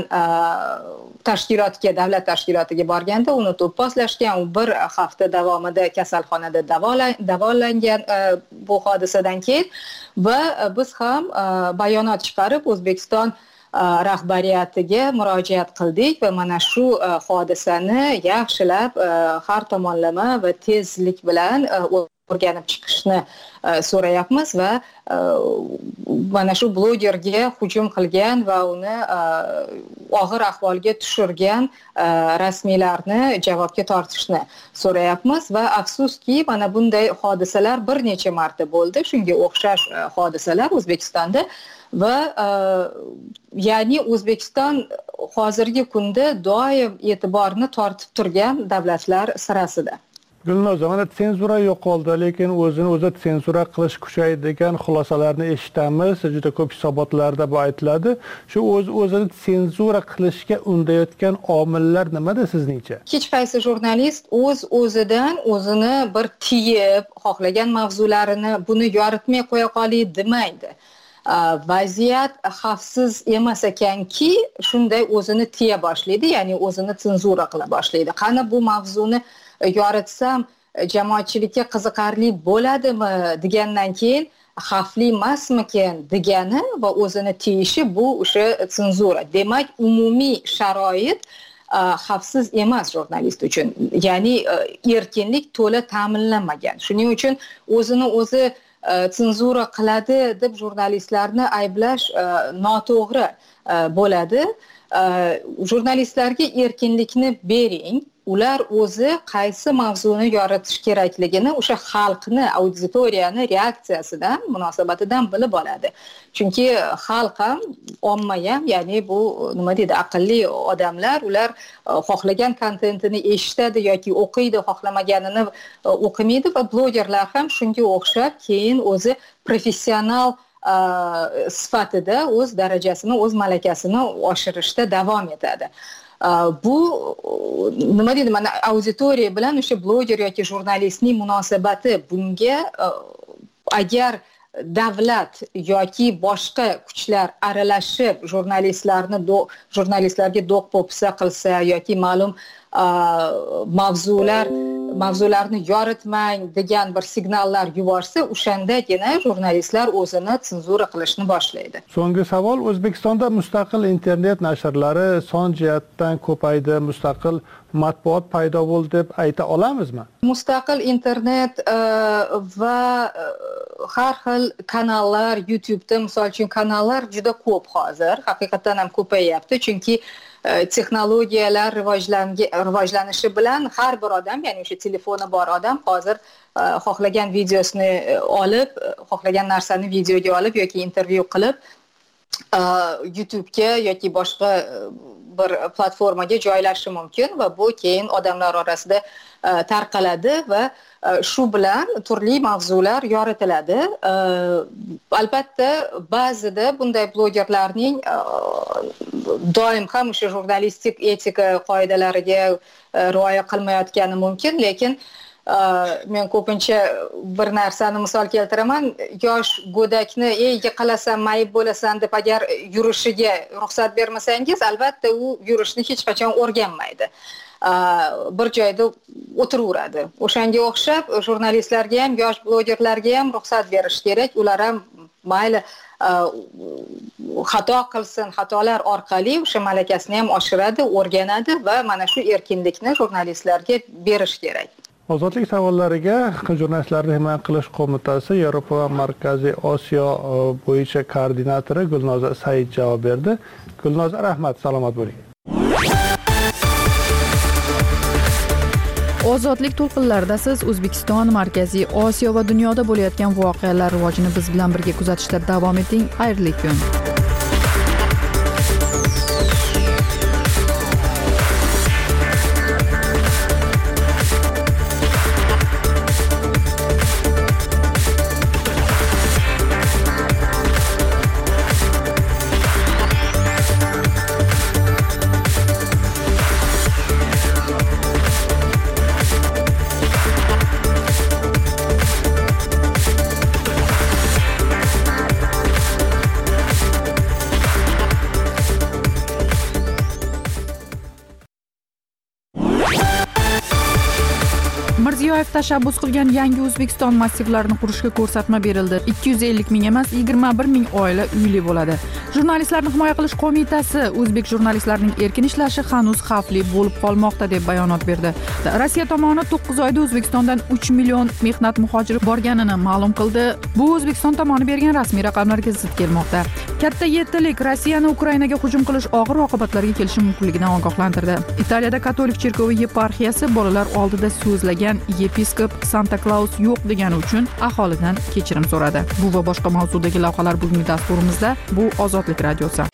davlat tashkilotiga borganda uni do'pposlashgan. U bir hafta davomida kasalxonada davolangan bu hodisadan keyin va biz ham bayonot chiqarib O'zbekiston rahbariyatiga murojaat qildik va mana shu hodisani yaxshilab har tomonlama va tezlik bilan o'rganib chiqishni so'rayapmiz va mana shu blogerga hujum qilgan va uni og'ir ahvolga tushirgan rasmiylarni javobga tortishni so'rayapmiz va afsuski mana bunday hodisalar bir necha marta bo'ldi, shunga o'xshash hodisalar O'zbekistonda va ya'ni O'zbekiston hozirgi kunda doim e'tiborni tortib turgan davlatlar sirasida. Gulnoza, mana senzura yo'qoldi, lekin o'zi senzura qilish kuchaydi degan xulosalarni eshitamiz. Juda ko'p hisobotlarda bu aytiladi. Shu o'zini senzura qilishga undayotgan omillar nimada sizningcha? Hech qaysi jurnalist o'zidan o'zini bir tiyib, xohlagan mavzularini buni yoritmay qo'ya qolay demaydi. Vaziyat xavfsiz emas ekanki, shunday o'zini tiya boshlaydi, ya'ni o'zini senzura qila boshlaydi. Qani bu mavzuni yoritsam jamoatchilikka qiziqarli bo'ladimi degandan keyin xavfli emasmikin degani va o'zini tiyishi bu o'sha senzura. Demak, umumiy sharoit xavfsiz emas jurnalist uchun. Ya'ni erkinlik to'la ta'minlanmagan. Shuning uchun o'zini o'zi senzura qiladi deb jurnalistlarni ayblash noto'g'ri bo'ladi. Jurnalistlarga erkinlikni bering. Ular o'zi qaysi mavzuni yoritish kerakligini o'sha xalqni, auditoriyani reaksiyasidan, munosabatidan bilib oladi. Chunki xalq ham, omma ham, ya'ni bu nima deydi, aqlli odamlar, ular xohlagan kontentini eshitadi yoki o'qiydi, xohlamaganini o'qimaydi va blogerlar ham shunga o'xshab keyin o'zi professional sifatida o'z darajasini, o'z malakasini oshirishda davom etadi. Bu nima deydi, mana auditoriya bilan o'sha bloger yoki jurnalistning munosabati, bunga agar davlat yoki boshqa kuchlar aralashib jurnalistlarga do'q-po'pisa qilsa yoki ma'lum mavzularni yoritmang degan bir signallar yuborsa, o'shandagina jurnalistlar o'zini senzura qilishni boshlaydi. So'nggi savol, O'zbekistonda mustaqil internet nashrlari son jihatdan ko'paydi, mustaqil matbuot paydo bo'ldi deb ayta olamizmi? Mustaqil internet va har xil kanallar, YouTube'da misol uchun kanallar juda ko'p hozir, haqiqatan ham ko'payyapti, chunki texnologiyalar rivojlanishi bilan har bir odam, ya'ni o'sha telefoni bor odam hozir xohlagan videosini olib, xohlagan narsani videoga olib yoki intervyu qilib YouTube'ga yoki boshqa bir platformaga joylashi mumkin va bu keyin odamlar orasida tarqaladi va shu bilan turli mavzular yoritiladi. Albatta, ba'zida bunday blogerlarning doim ham o'sha jurnalistik etika qoidalariga rioya qilmayotgani mumkin, lekin men ko'pincha bir narsani misol keltiraman, yosh go'dakni yiqilasan, mayib bo'lasan deb agar yurishiga ruxsat bermasangiz, albatta u yurishni hech qachon o'rganmaydi. Bir joyda o'tiraveradi. O'shanga o'xshab jurnalistlarga ham, yosh blogerlarga ham ruxsat berish kerak. Ular ham mayli xato qilsin, xatolar orqali o'sha malakasini ham oshiradi, o'rganadi va mana shu erkinlikni jurnalistlarga berish kerak. Ozodlik savollariga Jurnalistlarni himoya qilish qo'mitasi Yevropa va Markaziy Osiyo bo'yicha koordinatori Gulnoza Said javob berdi. Gulnoza, rahmat, salomat bo'ling. Ozodlik to'lqinlarida siz O'zbekiston, Markaziy Osiyo va dunyoda bo'layotgan voqealar rivojini biz bilan birga kuzatishda davom eting. Xayrli kun. Mirziyoyev tashabbus qilgan yangi O'zbekiston massivlarini qurishga ko'rsatma berildi. 250 ming emas, 21 ming oila uyli bo'ladi. Jurnalistlarni himoya qilish qo'mitasi o'zbek jurnalistlarining erkin ishlashi hanuz xavfli bo'lib qolmoqda deb bayonot berdi. Rossiya tomoni 9 oyda O'zbekistondan 3 million mehnat muhojiri borganini ma'lum qildi. Bu O'zbekiston tomoni bergan rasmiy raqamlarga zid kelmoqda. Katta yettilik Rossiyani Ukrainaga hujum qilish og'ir oqibatlarga kelishi mumkinligidan ogohlantirdi. Italiyada katolik cherkovi yeparxiyasi bolalar oldida so'zlagan yepiskop Santa Claus yo'q degani uchun aholidan kechirim so'radi. Bu va boshqa mavzudagi lavhalar bugungi dasturimizda. Bu Ozodlik radiosi.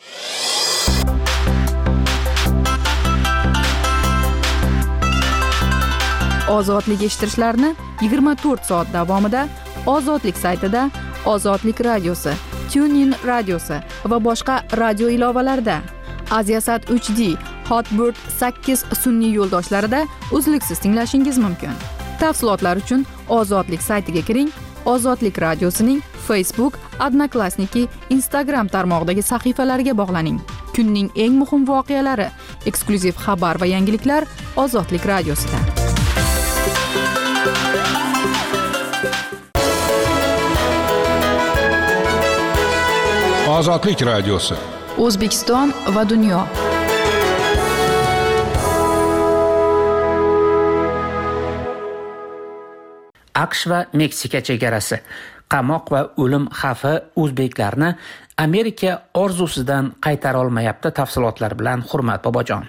Ozodlik eshittirishlarni 24 soat davomida Ozodlik saytida, Ozodlik radiosi, TuneIn radiosi va boshqa radio ilovalarida, Aziasat 3D, Hotbird 8 sun'iy yo'ldoshlarida uzluksiz tinglashingiz mumkin. Tafsilotlar uchun Ozodlik saytiga kiring. Ozodlik radiosining Facebook, Odnoklassniki, Instagram tarmog'idagi sahifalariga bog'laning. Kunning eng muhim voqealari, eksklyuziv xabar va yangiliklar Ozodlik radiosida. Ozodlik radiosi. O'zbekiston va dunyo. AQSh va Meksika chegarasi. Qamoq va o'lim xavfi o'zbeklarni Amerika orzusidan qaytara olmayapti. Tafsilotlar bilan Hurmat Bobojon.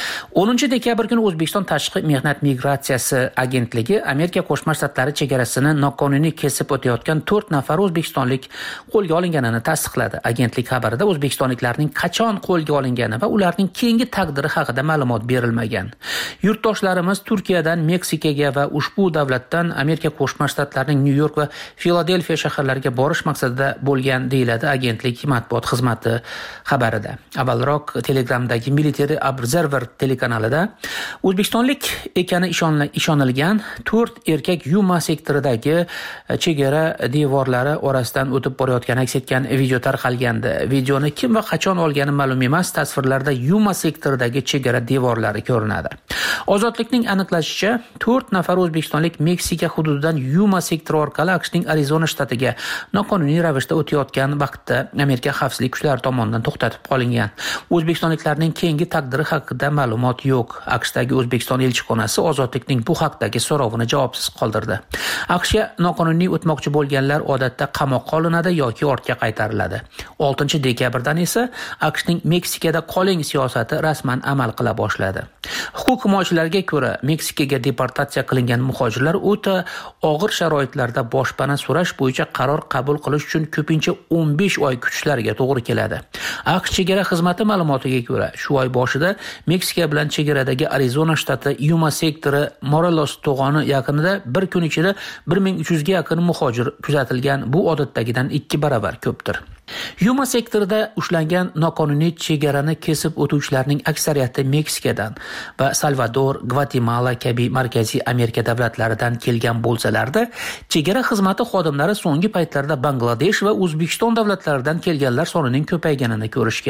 10 dekabr kuni O'zbekiston Tashqi mehnat migratsiyasi agentligi Amerika Qo'shma Shtatlari chegarasini noqonuniy kesib o'tayotgan 4 nafar o'zbekistonlik qo'lga olinganini tasdiqladi. Agentlik xabarida o'zbekistonliklarning qachon qo'lga olingani va ularning keyingi taqdiri haqida ma'lumot berilmagan. Yurtdoshlarimiz Turkiyadan Meksikaga va ushbu davlatdan Amerika Qo'shma Shtatlarining Nyu-York va Filadelfiya shaharlariga borish maqsadida bo'lgan, deyiladi agentlik matbuot xizmati xabarida. Avvalroq Telegramdagi Military Observer telekanalida o'zbekistonlik ekani ishonilgan 4 erkak Yuma sektoridagi chegara devorlari orasidan o'tib borayotgani aks etgan video tarqalgandi. Videoni kim va qachon olgani ma'lum emas. Tasvirlarda Yuma sektoridagi chegara devorlari ko'rinadi. Ozodlikning aniqlashicha, 4 nafar o'zbekistonlik Meksika hududidan Yuma sektori orqali AQShning Arizona shtatiga noqonuniy ravishda o'tayotgan vaqtda Amerika xavfsizlik kuchlari tomonidan to'xtatib qolingan. O'zbekistonliklarning keyingi taqdiri haqida ma'lumot yo'q. AQShdagi O'zbekiston elchixonasi Ozodlikning bu haqdagi so'rovini javobsiz qoldirdi. AQShga noqonuniy o'tmoqchi bo'lganlar odatda qamoqqa olinadi yoki ortga qaytariladi. 6 dekabrdan esa AQShning Meksikada qoling siyosati rasman amal qila boshladi. Huquq himoyachilarga ko'ra, Meksikaga deportatsiya qilingan muhojirlar o'ta og'ir sharoitlarda boshpana so'rash bo'yicha qaror qabul qilish uchun ko'pincha 15 oy kutishlariga to'g'ri keladi. AQSh chegara xizmati ma'lumotiga ko'ra, shu oy boshida Meksika bilan chegaradagi Arizona shtati Yuma sektori Morelos to'g'oni yaqinida bir kun ichida 1300 ga yaqin muhojir kuzatilgan. Bu odatdagidan 2 barobar ko'pdir. Yuma sektorida ushlangan noqonuniy chegarani kesib o'tuvchilarning aksariyati Meksikadan va Salvador, Gvatemala kabi Markaziy Amerika davlatlaridan kelgan bo'lsalarda, chegara xizmati xodimlari so'nggi paytlarda Bangladesh va O'zbekiston davlatlaridan kelganlar sonining ko'payganini ko'rishgan.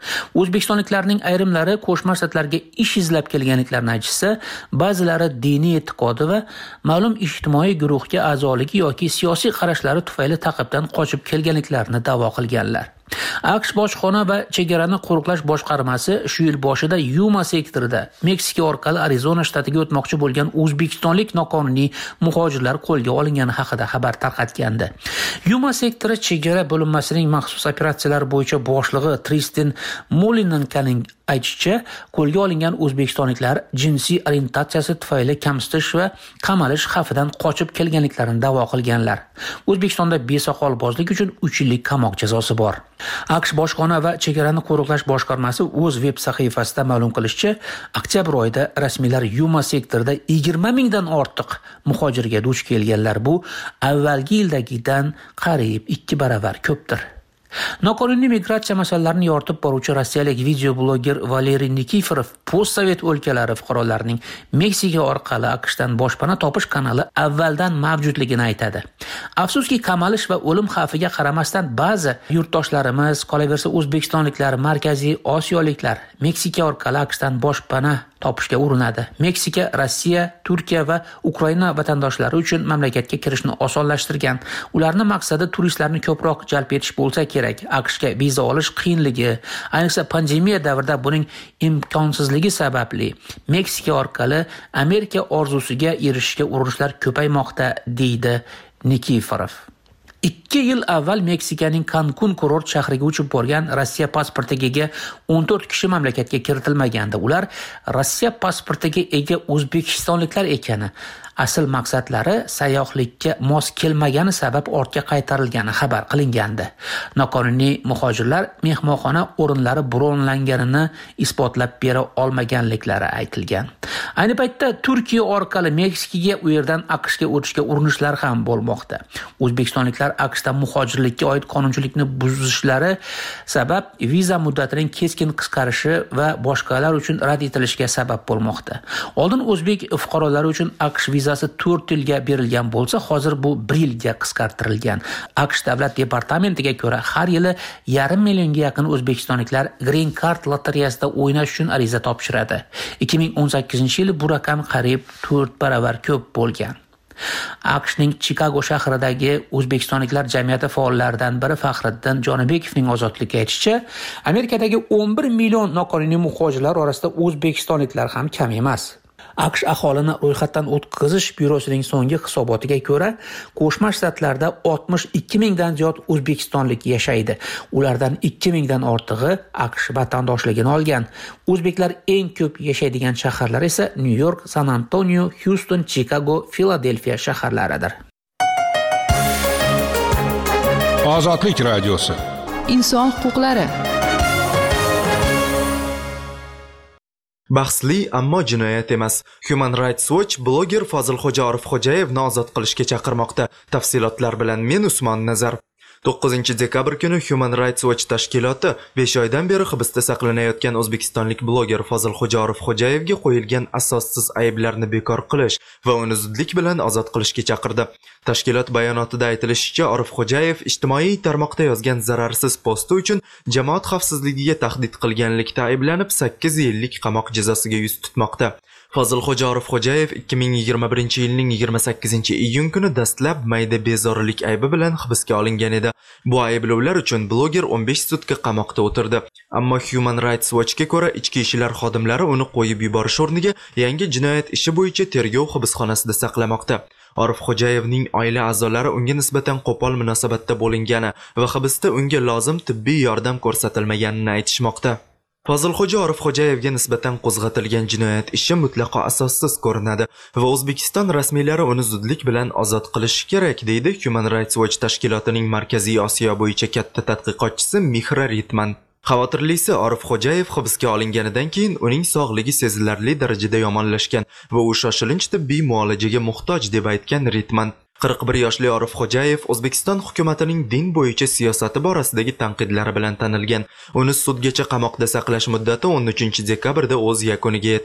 O'zbekistonliklarning ayrimlari Qo'shma Shtatlarga ish izlab kelganliklarini aytishsa, ba'zilari diniy e'tiqodi va ma'lum ijtimoiy guruhga a'zoligi yoki siyosiy qarashlari tufayli ta'qibdan qochib kelganliklarini da'vo qilganlar. AQSh bojxona va chegarani qo'riqlash boshqarmasi shu yil boshida Yuma sektorida Meksika orqali Arizona shtatiga o'tmoqchi bo'lgan o'zbekistonlik noqonuniy muhojirlar qo'lga olingani haqida xabar tarqatgandi. Yuma sektori chegara bo'linmasining maxsus operatsiyalar bo'yicha boshlig'i Tristan Molinenkoning aytishicha, qo'lga olingan o'zbekistonliklar jinsiy orientatsiyasi tufayli kamsitish va qamalish xavfidan qochib kelganliklarini da'vo qilganlar. O'zbekistonda besoqolbozlik uchun 3 yillik qamoq jazosi bor. AQSh bojxona va chegarani qo'riqlash boshqarmasi o'z veb sahifasida ma'lum qilishicha, oktyabr oyida rasmiylar Yuma sektorida 20 mingdan ortiq muhojirga duch kelganlar. Bu avvalgi yildagidan qariyb 2 baravar ko'pdir. Noqonuniy migratsiya masalalarini yoritib boruvchi rossiyalik video bloger Valeriy Nikiforov postsovet o'lkalari fuqarolarining Meksika orqali AQShdan boshpana topish kanali avvaldan mavjudligini aytadi. Afsuski, qamalish va o'lim xavfiga qaramasdan ba'zi yurtdoshlarimiz, qolaversa o'zbekistonliklar, markaziy osiyoliklar Meksika orqali AQShdan boshpana topishga urinadi. Meksika, Rossiya, Turkiya va Ukraina vatandoshlari uchun mamlakatga kirishni osonlashtirgan. Ularning maqsadi turistlarni ko'proq jalb etish bo'lsa kerak. AQShga viza olish qiyinligi, ayniqsa pandemiya davrida buning imkonsizligi sababli Meksika orqali Amerika orzusiga erishishga urinishlar ko'paymoqda, deydi Nikiforov. 2 yil avval Meksikaning Cancun kurort shahriga uchib borgan Rossiya pasportiga ega 14 kishi mamlakatga kiritilmagandi. Ular Rossiya pasportiga ega o'zbekistonliklar ekani, asl maqsadlari sayyohlikka mos kelmagani sabab ortga qaytarilgani xabar qilingandi. Noqonuniy muhojirlar mehmonxona o'rinlari bronlanganini isbotlab bera olmaganliklari aytilgan. Ayni paytda Turkiya orqali Meksikaga, u yerdan AQShga o'tishga urinishlar ham bo'lmoqda. O'zbekistonliklar AQShda muhojirlikka oid qonunchilikni buzishlari sabab viza muddatining keskin qisqarishi va boshqalar uchun rad etilishiga sabab bo'lmoqda. Oldin o'zbek fuqarolari uchun AQSh vizasi 4 yilga berilgan bo'lsa, hozir bu 1 yilga qisqartirilgan. AQSh davlat departamentiga ko'ra, har yili 500 millionga yaqin o'zbekistonliklar Green Card lotereyasida o'ynash uchun ariza topshiradi. 2018-yili bu raqam qariyb 4 baravar ko'p bo'lgan. AQShning Chikago shahridagi o'zbekistonliklar jamiyati faollaridan biri Faxriddin Jonibekovning ozodlikka aytishicha, Amerikadagi 11 million noqonuniy muhojirlar orasida o'zbekistonliklar ham kam emas. AQSh aholini ro'yxatdan o'tkazish byurosining so'nggi hisobotiga ko'ra, Qo'shma Shtatlarda 62 mingdan ziyod o'zbekistonlik yashaydi. Ulardan 2 mingdan ortig'i AQSh vatandoshligini olgan. O'zbeklar eng ko'p yashaydigan shaharlar esa New York, San Antonio, Houston, Chicago, Filadelfiya shaharlaridir. Ozodlik radiosi. Inson huquqlari. Bahsli ammo jinoyat emas. Human Rights Watch bloger Fozilxo'ja Orifxo'jayevni ozod qilishga chaqirmoqda. Tafsilotlar bilan men Usmon Nazar. 9 dekabr kuni Human Rights Watch tashkiloti 5 oydan beri hibsda saqlanayotgan o'zbekistonlik bloger Fozilxo'ja Orifxo'jayevga qo'yilgan asossiz ayblarni bekor qilish va uni zudlik bilan ozod qilishga chaqirdi. Tashkilot bayonotida aytilishicha, Orifxo'jayev ijtimoiy tarmoqda yozgan zararsiz posti uchun jamoat xavfsizligiga tahdid qilganlikda ayblanib 8 yillik qamoq jazosiga yuz tutmoqda. Fozilxo'ja Orifxo'jayev 2021-yilning 28-iyun kuni dastlab mayda bezorilik aybi bilan hibsga olingan edi. Bu ayblovlar uchun bloger 15 sutka qamoqda o'tirdi. Ammo Human Rights Watchga ko'ra, ichki ishlar xodimlari uni qo'yib yuborish o'rniga yangi jinoyat ishi bo'yicha tergov hibsxonasida saqlamoqda. Orifxo'jayevning oila a'zolari unga nisbatan qo'pol munosabatda bo'lingani va hibsda unga lozim tibbiy yordam ko'rsatilmaganini aytishmoqda. Fozilxo'ja Orifxo'jayevga nisbatan qo'zg'atilgan jinoyat ishi mutlaqo asossiz ko'rinadi va O'zbekiston rasmiylari uni zudlik bilan ozod qilishi kerak, deydi Human Rights Watch tashkilotining Markaziy Osiyo bo'yicha katta tadqiqotchisi Mihra Ritman. Xavotirlisi, Orifxo'jayev hibsga olinganidan keyin uning sog'ligi sezilarli darajada yomonlashgan va u shoshilinch tibbiy muolajaga muhtoj deb aytgan Ritman. 41 yoshli Orifxo'jayev O'zbekiston hukumatining din bo'yicha siyosati borasidagi tanqidlari bilan tanilgan. Uni sudgacha qamoqda saqlash muddati 13 dekabrda o'z yakuniga yetadi.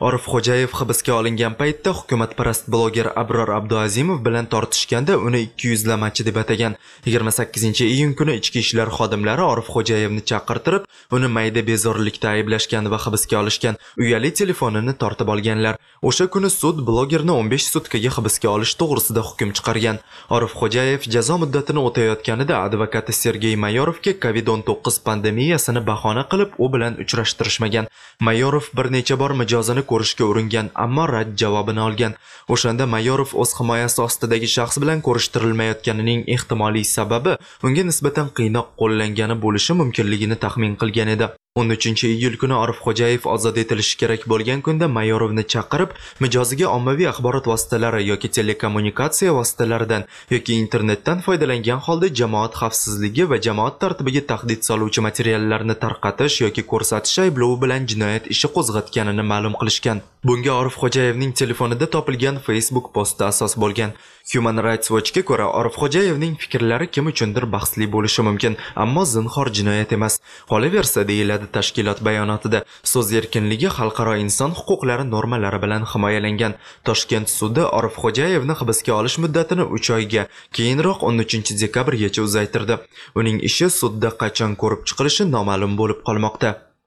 Orif Xo'jayev hibsga olingan paytda hukumatparast bloger Abror Abduazimov bilan tortishganda uni 200lamachi deb atagan. 28-iyun kuni ichki ishlar xodimlari Orif Xo'jayevni chaqirtirib, uni mayda bezorilikda ayblashgan va hibsga olishgan. Uyali telefonini tortib olganlar. O'sha kuni sud blogerni 15 sutkaga hibsga olish to'g'risida hukm chiqargan. Orif Xo'jayev jazo muddatini o'tayotganida advokati Sergey Mayorovga COVID-19 pandemiyasini bahona qilib, u bilan uchrashtirishmagan. Mayorov bir necha bor mijozini ko'rishga uringan, ammo rad javobini olgan. O'shanda Mayorov o'z himoyasi ostidagi shaxs bilan ko'rishtirilmayotganining ehtimoliy sababi unga nisbatan qiynoq qo'llangani bo'lishi mumkinligini taxmin qilgan edi. 13-iyul kuni Orif Xo'jayev ozod etilishi kerak bo'lgan kunda Mayorovni chaqirib, mijoziga ommaviy axborot vositalari yoki telekommunikatsiya vositalaridan yoki internetdan foydalangan holda jamoat xavfsizligi va jamoat tartibiga tahdid soluvchi materiallarni tarqatish yoki ko'rsatish ayblovi bilan jinoyat ishi qo'zg'atganini ma'lum qilishgan. Bunga Orif Xo'jayevning telefonida topilgan Facebook posti asos bo'lgan. Human Rights Watch'ga ko'ra, Orif Xo'jayevning fikrlari kim uchundir bahsli bo'lishi mumkin, ammo zinhor jinoyat emas. Qolaversa, deyiladi tashkilot bayonotida, so'z erkinligi xalqaro inson huquqlari normalari bilan himoyalangan. Toshkent sudi Orif Xo'jayevni hibsga olish muddatini 3 oyga, keyinroq 13 dekabrgacha uzaytirdi. Uning ishi sudda qachon ko'rib chiqilishi noma'lum bo'lib qolmoqda.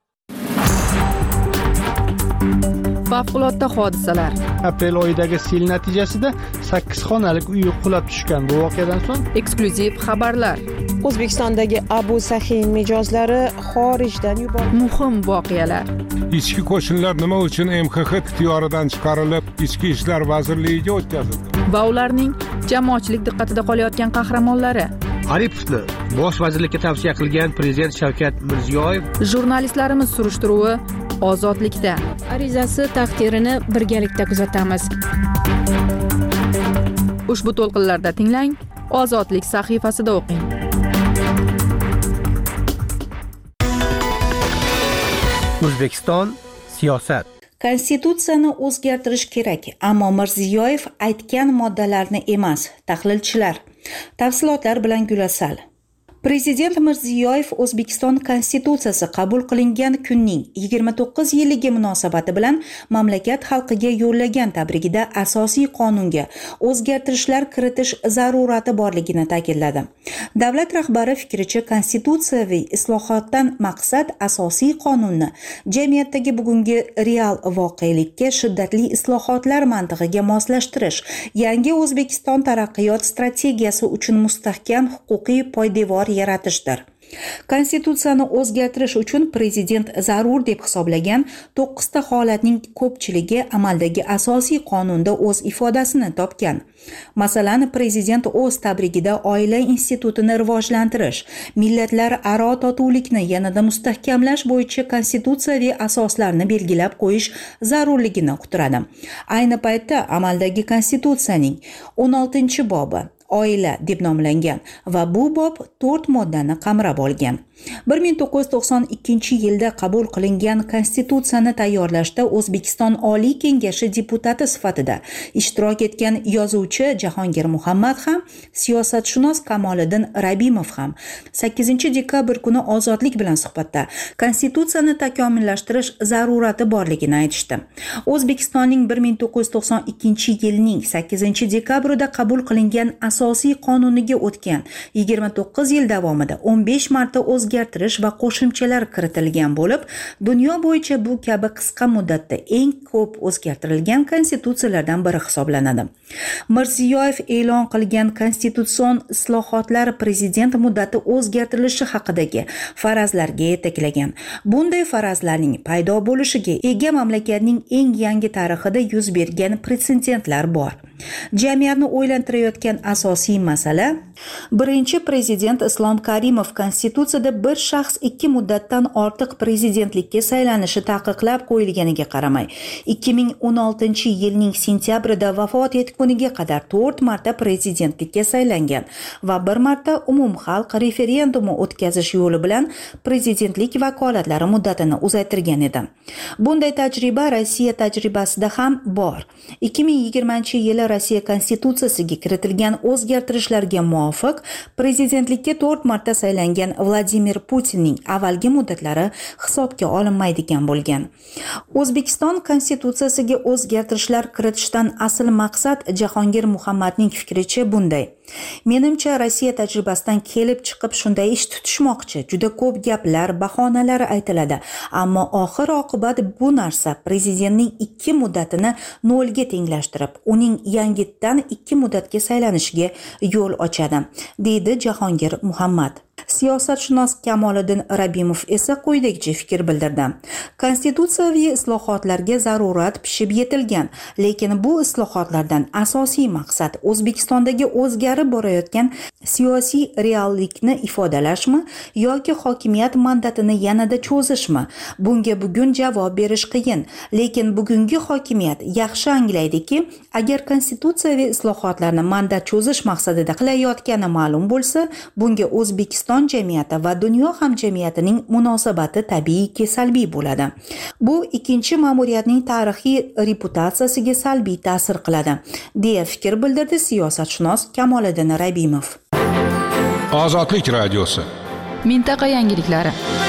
Favqulodda hodisalar. Aprel oyidagi sel natijasida 8 xonalik uy qulab tushgan. Bu voqeadan so'ng Eksklyuziv xabarlar. O'zbekistondagi Abu Sahin mijozlari xorijdan yuborildi. Muhim voqealar. Ichki qo'shinlar nima uchun MXX ixtiyoridan chiqarilib, Ichki ishlar vazirligiga o'tkazildi? Va ularning jamoatchilik diqqatida qolayotgan qahramonlari. Aripovni bosh vazirlikka tavsiya qilgan prezident Shavkat Mirziyoyev. Jurnalistlarimiz surishtiruvi ozodlikda. Arizasi taqdirini birgalikda kuzatamiz. Ushbu to'lqinlarda tinglang, Ozodlik sahifasida o'qing. O'zbekiston siyosat. Konstitutsiyani o'zgartirish kerak, ammo Mirziyoyev aytgan moddalarni emas, tahlilchilar. Tafsilotlar bilan Gulasal. Prezident Mirziyoyev O'zbekiston Konstitutsiyasi qabul qilingan kunning 29 yilligi munosabati bilan mamlakat xalqiga yo'llagan tabrigida asosiy qonunga o'zgartirishlar kiritish zarurati borligini ta'kidladi. Davlat rahbari fikricha, konstitutsiyaviy islohotdan maqsad asosiy qonunni jamiyatdagi bugungi real voqelikka shiddatli islohotlar mantig'iga moslashtirish, yangi O'zbekiston taraqqiyot strategiyasi uchun mustahkam huquqiy poydevor yaratishdir. Konstitutsiyani o'zgartirish uchun prezident zarur deb hisoblagan 9 ta holatning ko'pchiligi amaldagi asosiy qonunda o'z ifodasini topgan. Masalan, prezident o'z tabrigida oila institutini rivojlantirish, millatlararo totuvlikni yanada mustahkamlash bo'yicha konstitutsiyaviy asoslarni belgilab qo'yish zarurligini uqtiradi. Ayni paytda amaldagi konstitutsiyaning 16-bobi oila deb nomlangan va bu bob 4 moddani qamrab olgan. 1992-yilda qabul qilingan konstitutsiyani tayyorlashda O'zbekiston Oliy Kengashi deputati sifatida ishtirok etgan yozuvchi Jahongir Muhammad ham, siyosatshunos Kamoliddin Rabimov ham 8-dekabr kuni Ozodlik bilan suhbatda konstitutsiyani takomillashtirish zarurati borligini aytishdi. O'zbekistonning 1992-yilning 8-dekabrida qabul qilingan asosiy qonuniga o'tgan 29 yil davomida 15 marta o'zgartirish va qo'shimchalar kiritilgan bo'lib, dunyo bo'yicha bu kabi qisqa muddatda eng ko'p o'zgartirilgan konstitutsiyalardan biri hisoblanadi. Mirziyoyev e'lon qilgan konstitutsion islohotlar prezident muddati o'zgartirilishi haqidagi farazlarga yetaklagan. Bunday farazlarning paydo bo'lishiga ega mamlakatning eng yangi tarixida yuz bergan pretsedentlar bor. Jamiyatni o'ylantirayotgan asosiy masala, birinchi prezident Islom Karimov konstitutsiyada bir shaxs 2 muddatdan ortiq prezidentlikka saylanishi taqiqlab qo'yilganiga qaramay, 2016-yilning sentyabrida vafot etguniga qadar 4 marta prezidentlikka saylangan va 1 marta umumxalq referendumi o'tkazish yo'li bilan prezidentlik vakolatlari muddatini uzaytirgan edi. Bunday tajriba Rossiya tajribasida ham bor. 2020-yili Rossiya konstitutsiyasiga kiritilgan o'zgartirishlarga muvofiq prezidentlikka 4 marta saylangan Vladimir Putinning avvalgi muddatlari hisobga olinmaydigan bo'lgan. O'zbekiston konstitutsiyasiga o'zgartirishlar kiritishdan asl maqsad Jahongir Muhammadning fikricha bunday. Menimcha Rossiya tajribasidan kelib chiqib shunday ish tutishmoqchi. Juda ko'p gaplar, bahonalar aytiladi, ammo oxir oqibat bu narsa prezidentning 2 muddatini 0 ga tenglashtirib, uning yangitdan 2 muddatga saylanishiga yo'l ochadi, deydi Jahongir Muhammad. Siyosatshunos Kamoliddin Rabimov esa quyidagicha fikr bildirdi. Konstitutsiyaviy islohotlarga zarurat pishib yetilgan, lekin bu islohotlardan asosiy maqsad O'zbekistondagi o'zgarib borayotgan siyosiy reallikni ifodalashmi yoki hokimiyat mandatini yanada cho'zishmi? Bunga bugun javob berish qiyin, lekin bugungi hokimiyat yaxshi anglaydiki, agar konstitutsiyaviy islohotlarni mandat cho'zish maqsadida qilayotgani ma'lum bo'lsa, bunga O'zbekiston jamiyati va dunyo hamjamiyatining munosabati tabiiyki salbiy bo'ladi. Bu ikkinchi ma'muriyatning tarixiy reputatsiyasiga salbiy ta'sir qiladi, deya fikr bildirdi siyosatshunos Kamoliddin Rabimov. Ozodlik radiosi. Mintaqa yangiliklari.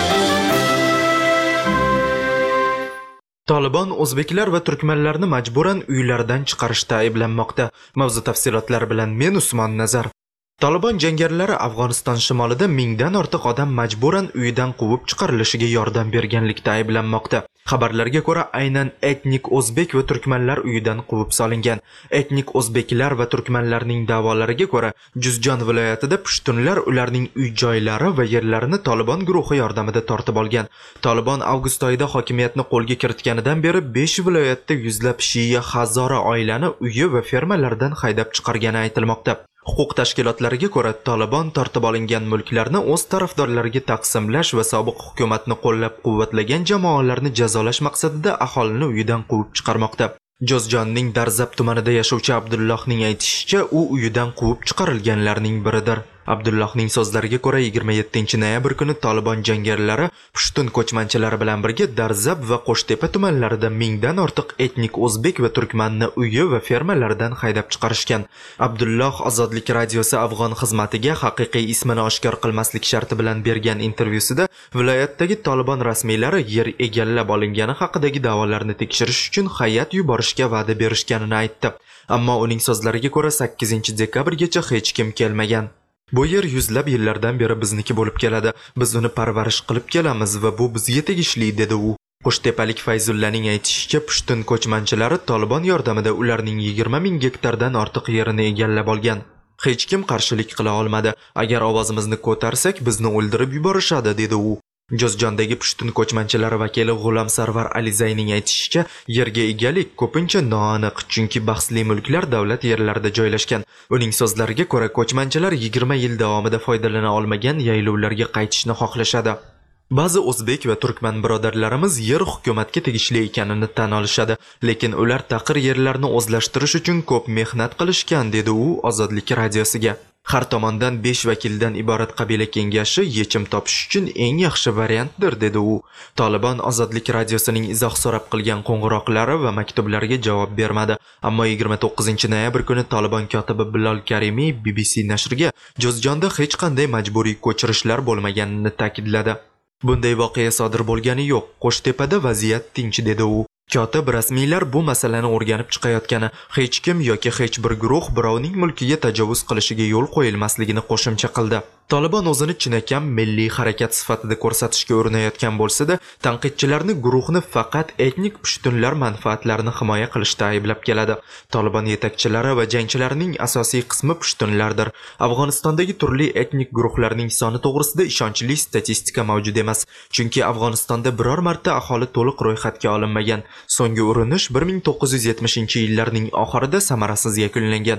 Taliban o'zbeklar va turkmanlarni majburan uylaridan chiqarishda ayblanmoqda. Mavzu tafsilotlari bilan men Usmon Nazar. Taliban jangarilari Afg'oniston shimolida 1000 dan ortiq odam majburan uyidan quvib chiqarilishiga yordam berganlikda ayblanmoqda. Xabarlarga ko'ra, aynan etnik o'zbek va turkmanlar uyidan quvib solingan. Etnik o'zbeklar va turkmanlarning da'volariga ko'ra, Juzjon viloyatida pushtunlar ularning uy-joylari va yerlarini Taliban guruhi yordamida tortib olgan. Taliban avgust oyida hokimiyatni qo'lga kiritganidan beri 5 viloyatda yuzlab shia Hazora oilani uyi va fermalardan haydab chiqargani aytilmoqda. Huquq tashkilotlariga ko'ra, Taliban tortib olingan mulklarni o'z tarafdorlariga taqsimlash va sobiq hukumatni qo'llab-quvvatlagan jamoalarni jazolash maqsadida aholini uyidan quvib chiqarmoqda. Jozjonning Darzab tumanida yashovchi Abdullohning aytishicha, u uyidan quvib chiqarilganlarning biridir. Abdullohning so'zlariga ko'ra 27-noyabr kuni Taliban jangarilari pushtun ko'chmanchilari bilan birga Darzab va Qo'shtepa tumanlarida 1000 dan ortiq etnik o'zbek va turkmanni uyi va fermalaridan haydab chiqarishgan. Abdulloh Ozodlik radiosi Afg'on xizmatiga haqiqiy ismini oshkor qilmaslik sharti bilan bergan intervyusida viloyatdagi Taliban rasmiylari yer egallab olingani haqidagi da'volarni tekshirish uchun hay'at yuborishga va'da berishganini aytdi. Ammo uning so'zlariga ko'ra 8-dekabrgacha hech kim kelmagan. Bu yer yuzlab yillardan beri bizniki bo'lib keladi. Biz uni parvarish qilib kelamiz va bu bizga tegishli, dedi u. Qo'shtepalik Fayzullaning aytishicha, pushtun ko'chmanchilari Taliban yordamida ularning 20 ming gektardan ortiq yerini egallab olgan. Hech kim qarshilik qila olmadi. Agar ovozimizni ko'tarsak, bizni o'ldirib yuborishadi, dedi u. Jozjondagi pushtun ko'chmanchilari vakili G'ulam Sarvar Alizayning aytishicha, yerga egalik ko'pincha noaniq, chunki bahsli mulklar davlat yerlarida joylashgan. Uning so'zlariga ko'ra, ko'chmanchilar 20 yil davomida foydalana olmagan yaylovlarga qaytishni xohlashadi. Ba'zi o'zbek va turkman birodarlarimiz yer hukumatga tegishli ekanini tan olishadi, lekin ular taqir yerlarni o'zlashtirish uchun ko'p mehnat qilishgan, dedi u Ozodlik radiosiga. Har tomondan 5 vakildan iborat qabila kengashi yechim topish uchun eng yaxshi variantdir, dedi u. Taliban Ozodlik radiosining izoh so'rab qilgan qo'ng'iroqlari va maktublariga javob bermadi. Ammo 29-noyabr kuni Taliban kotibi Bilol Karimiy BBC nashriga Jozjonda hech qanday majburiy ko'chirishlar bo'lmaganini ta'kidladi. Bunday voqea sodir bo'lgani yo'q. Qo'shtepada vaziyat tinch, dedi u. Kotib rasmiylar bu masalani o'rganib chiqayotgani, hech kim yoki hech bir guruh birovning mulkiga tajovuz qilishiga yo'l qo'yilmasligini qo'shimcha qildi. Taliban o'zini chinakam milliy harakat sifatida ko'rsatishga urinayotgan bo'lsa-da, tanqidchilarni guruhni faqat etnik pushtunlar manfaatlarini himoya qilishda ayblab keladi. Taliban yetakchilari va jangchilarining asosiy qismi pushtunlardir. Afg'onistondagi turli etnik guruhlarning soni to'g'risida ishonchli statistika mavjud emas, chunki Afg'onistonda biror marta aholi to'liq ro'yxatga olinmagan. So'nggi urinish 1970-yillarning oxirida samarasiz yakunlangan.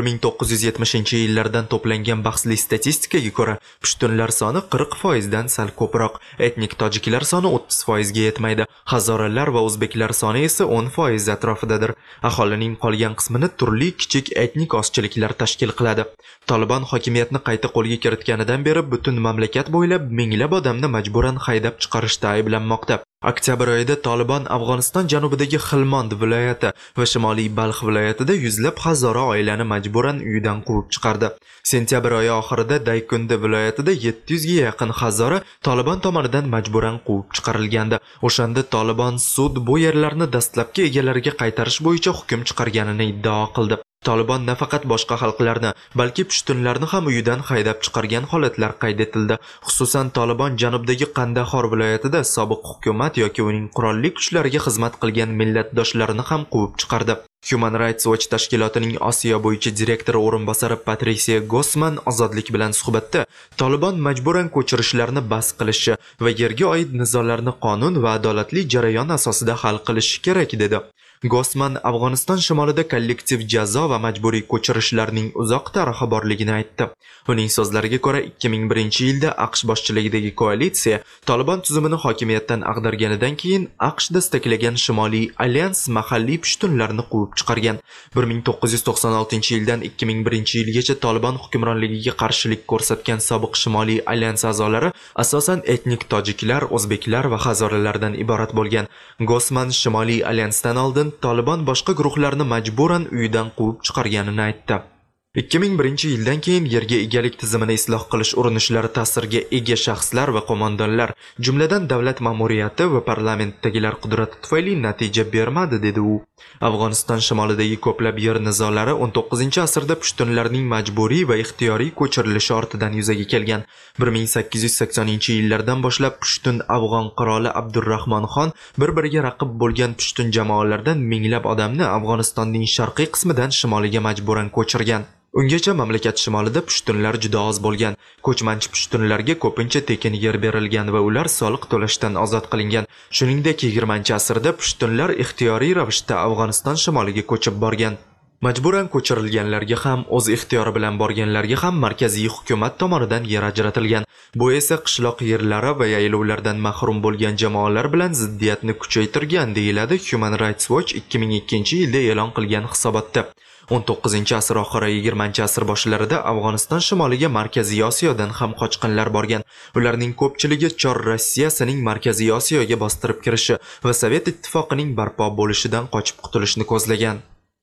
1970-yillardan to'plangan bahsli statistikaga ko'ra, pushtunlar soni 40% dan sal ko'proq, etnik tojiklar soni 30% ga yetmaydi. Hazoralar va o'zbeklar soni esa 10% atrofidadir. Aholining qolgan qismini turli kichik etnik ozchiliklar tashkil qiladi. Taliban hokimiyatni qayta qo'lga kiritganidan beri butun mamlakat bo'ylab minglab odamni majburan haydab chiqarishda ayblanmoqda. Oktyabr oyida Taliban Afg'oniston janubidagi Xilmond viloyati va shimoliy Balx viloyatida yuzlab hazora oilani majburan uyidan quvib chiqardi. Sentyabr oyi oxirida Daykundi viloyatida 700 ga yaqin hazora Taliban tomonidan majburan quvib chiqarilgandi. O'shanda Taliban sud bu yerlarni dastlabki egalariga qaytarish bo'yicha hukm chiqarganini iddao qildi. Taliban nafaqat boshqa xalqlarni, balki pushtunlarni ham uyidan haydab chiqargan holatlar qayd etildi. Xususan, Taliban janubdagi Qandahor viloyatida sobiq hukumat yoki uning qurolli kuchlariga xizmat qilgan millatdoshlarini ham quvib chiqardi. Human Rights Watch tashkilotining Osiyo bo'yicha direktori o'rinbosari Patricia Gossman ozodlik bilan suhbatda Taliban majburan ko'chirishlarni bas qilishi va yerga oid nizolarni qonun va adolatli jarayon asosida hal qilishi kerak dedi. Gossman Afg'oniston shimolida kollektiv jazo va majburiy ko'chirishlarning uzoq tarixi borligini aytdi. Uning so'zlariga ko'ra 2001-yilda AQSh boshchiligidagi koalitsiya Taliban tuzumini hokimiyatdan ag'darganidan keyin AQSh destaklagan Shimoliy alyans mahalliy pushtunlarni quvib chiqargan. 1996-yildan 2001-yilgacha Taliban hukmronligiga qarshilik ko'rsatgan sobiq Shimoliy alyans a'zolari asosan etnik tojiklar, o'zbeklar va hazoralardan iborat bo'lgan. Gossman Shimoliy alyansdan oldin Taliban boshqa guruhlarni majburan uyidan quvib chiqarganini aytdi. 2001-yildan keyin yerga egalik tizimini isloh qilish urinishlari ta'sirga ega shaxslar va qo'mondonlar, jumladan davlat ma'muriyati va parlamentdagilar qudrati tufayli natija bermadi, dedi u. Afg'oniston shimolidagi ko'plab yer nizolari 19-asrda pushtunlarning majburiy va ixtiyoriy ko'chirilishi ortidan yuzaga kelgan. 1880-yillardan boshlab pushtun afg'on qiroli Abdurrahmon Xon bir-biriga raqib bo'lgan pushtun jamoalardan minglab odamni Afg'onistonning sharqiy qismidan shimoliga majburan ko'chirgan. Ungacha mamlakat shimolida pushtunlar juda oz bo'lgan. Ko'chmanchi pushtunlarga ko'pincha tekin yer berilgan va ular soliq to'lashdan ozod qilingan. Shuningdek, 20-asrda pushtunlar ixtiyoriy ravishda Afg'oniston shimoliga ko'chib borgan. Majburan ko'chirilganlarga ham, o'z ixtiyori bilan borganlarga ham markaziy hukumat tomonidan yer ajratilgan. Bu esa qishloq yerlari va yaylovlardan mahrum bo'lgan jamoalar bilan ziddiyatni kuchaytirgan, deyiladi Human Rights Watch 2002-yilda e'lon qilgan hisobotda. 19-asr oxiri 20-asr boshlarida Afg'oniston shimoliga Markaziy Osiyodan ham qochqinlar borgan. Ularning ko'pchiligi Chor Rossiyasining Markaziy Osiyoga bostirib kirishi va Sovet ittifoqining barpo bo'lishidan qochib qutulishni ko'zlagan.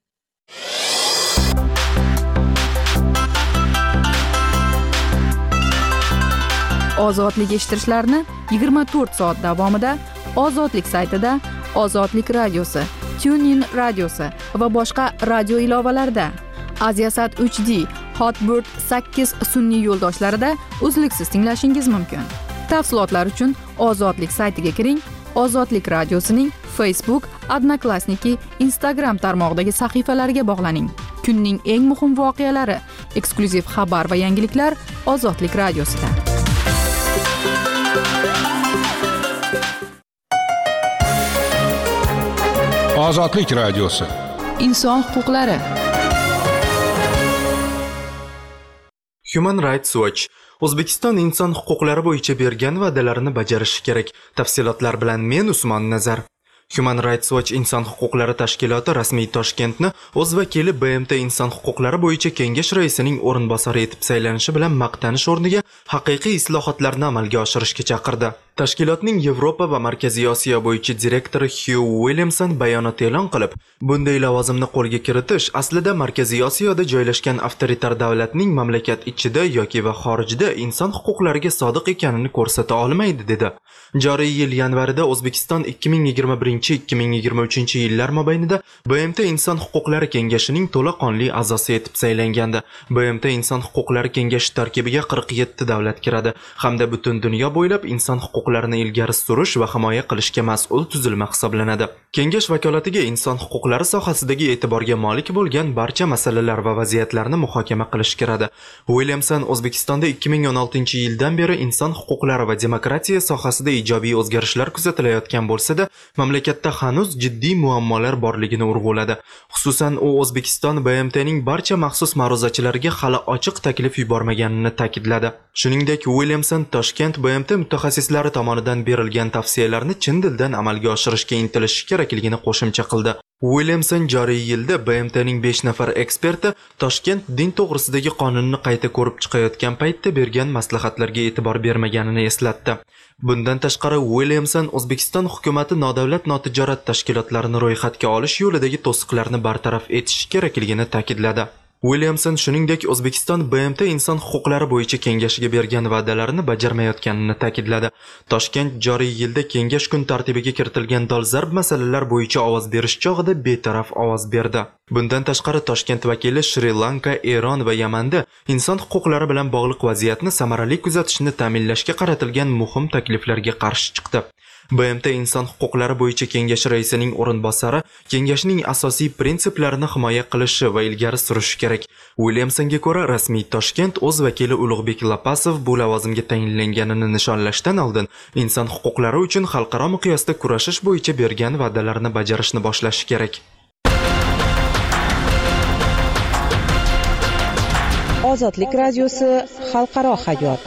Ozodlik eshittirishlarni 24 soat davomida Ozodlik saytida, Ozodlik radiosi, TuneIn radiosi va boshqa radio ilovalarida, Aziasat HD, Hotbird 8 sun'iy yo'ldoshlarida uzluksiz tinglashingiz mumkin. Tafsilotlar uchun Ozodlik saytiga kiring. Ozodlik radiosining Facebook, Odnoklassniki, Instagram tarmog'idagi sahifalariga bog'laning. Kunning eng muhim voqealari, eksklyuziv xabar va yangiliklar Ozodlik radiosida. Ozodlik radiosi. Inson huquqlari. Human Rights Watch O'zbekiston inson huquqlari bo'yicha bergan va'dalarini bajarishi kerak. Tafsilotlar bilan men Usmon Nazar. Human Rights Watch inson huquqlari tashkiloti rasmiy Toshkentni o'z vakili BMT inson huquqlari bo'yicha kengash raisining o'rinbosari etib saylanishi bilan maqtanish o'rniga haqiqiy islohotlarni amalga oshirishga chaqirdi. Tashkilotning Yevropa va Markaziy Osiyo bo'yicha direktori Hugh Williamson bayonot e'lon qilib, bunday lavozimni qo'lga kiritish aslida Markaziy Osiyoda joylashgan avtoritar davlatning mamlakat ichida yoki va xorijda inson huquqlariga sodiq ekanini ko'rsata olmaydi, dedi. Joriy yil yanvarida O'zbekiston 2021-2023 yillar mobaynida BMT inson huquqlari kengashining to'laqonli a'zosi etib saylangandi. BMT inson huquqlari kengashi tarkibiga 47 davlat kiradi hamda butun dunyo bo'ylab inson huquqlarini ilgari surish va himoya qilishga mas'ul tuzilma hisoblanadi. Kengash vakolatiga inson huquqlari sohasidagi e'tiborga molik bo'lgan barcha masalalar va vaziyatlarni muhokama qilish kiradi. Williamson O'zbekistonda 2016-yildan beri inson huquqlari va demokratiya sohasida ijobiy o'zgarishlar kuzatilayotgan bo'lsa-da, mamlakatda hanuz jiddiy muammolar borligini urg'uladi. Xususan, u O'zbekiston BMTning barcha maxsus ma'ruzachilariga hali ochiq taklif yubormaganini ta'kidladi. Shuningdek, Williamson Toshkent BMT mutaxassislari tomonidan berilgan tavsiyalarni chin dildan amalga oshirishga intilishi kerakligini qo'shimcha qildi. Williamson joriy yilda BMTning 5 nafar eksperti Toshkent din to'g'risidagi qonunni qayta ko'rib chiqayotgan paytda bergan maslahatlarga e'tibor bermaganini eslatdi. Bundan tashqari Williamson O'zbekiston hukumatı nodavlat notijorat tashkilotlarini ro'yxatga olish yo'lidagi to'siqlarni bartaraf etish kerakligini ta'kidladi. Williamson shuningdek O'zbekiston BMT inson huquqlari bo'yicha kengashiga bergan va'dalarini bajarmayotganini ta'kidladi. Toshkent joriy yilda kengash kun tartibiga kiritilgan dolzarb masalalar bo'yicha ovoz berish chog'ida betaraf ovoz berdi. Bundan tashqari Toshkent vakili Shri Lanka, Eron va Yamanda inson huquqlari bilan bog'liq vaziyatni samarali kuzatishni ta'minlashga qaratilgan muhim takliflarga qarshi chiqdi. BMT inson huquqlari bo'yicha kengash raisining o'rinbosari kengashning asosiy prinsiplarini himoya qilishi va ilgari surishi kerak. Williamsonga ko'ra, rasmiy Toshkent o'z vakili Ulug'bek Lapasov bu lavozimga tayinlanganini nishonlashdan oldin inson huquqlari uchun xalqaro miqyosda kurashish bo'yicha bergan va'dalarini bajarishni boshlashi kerak. Ozodlik radiosi xalqaro hayot.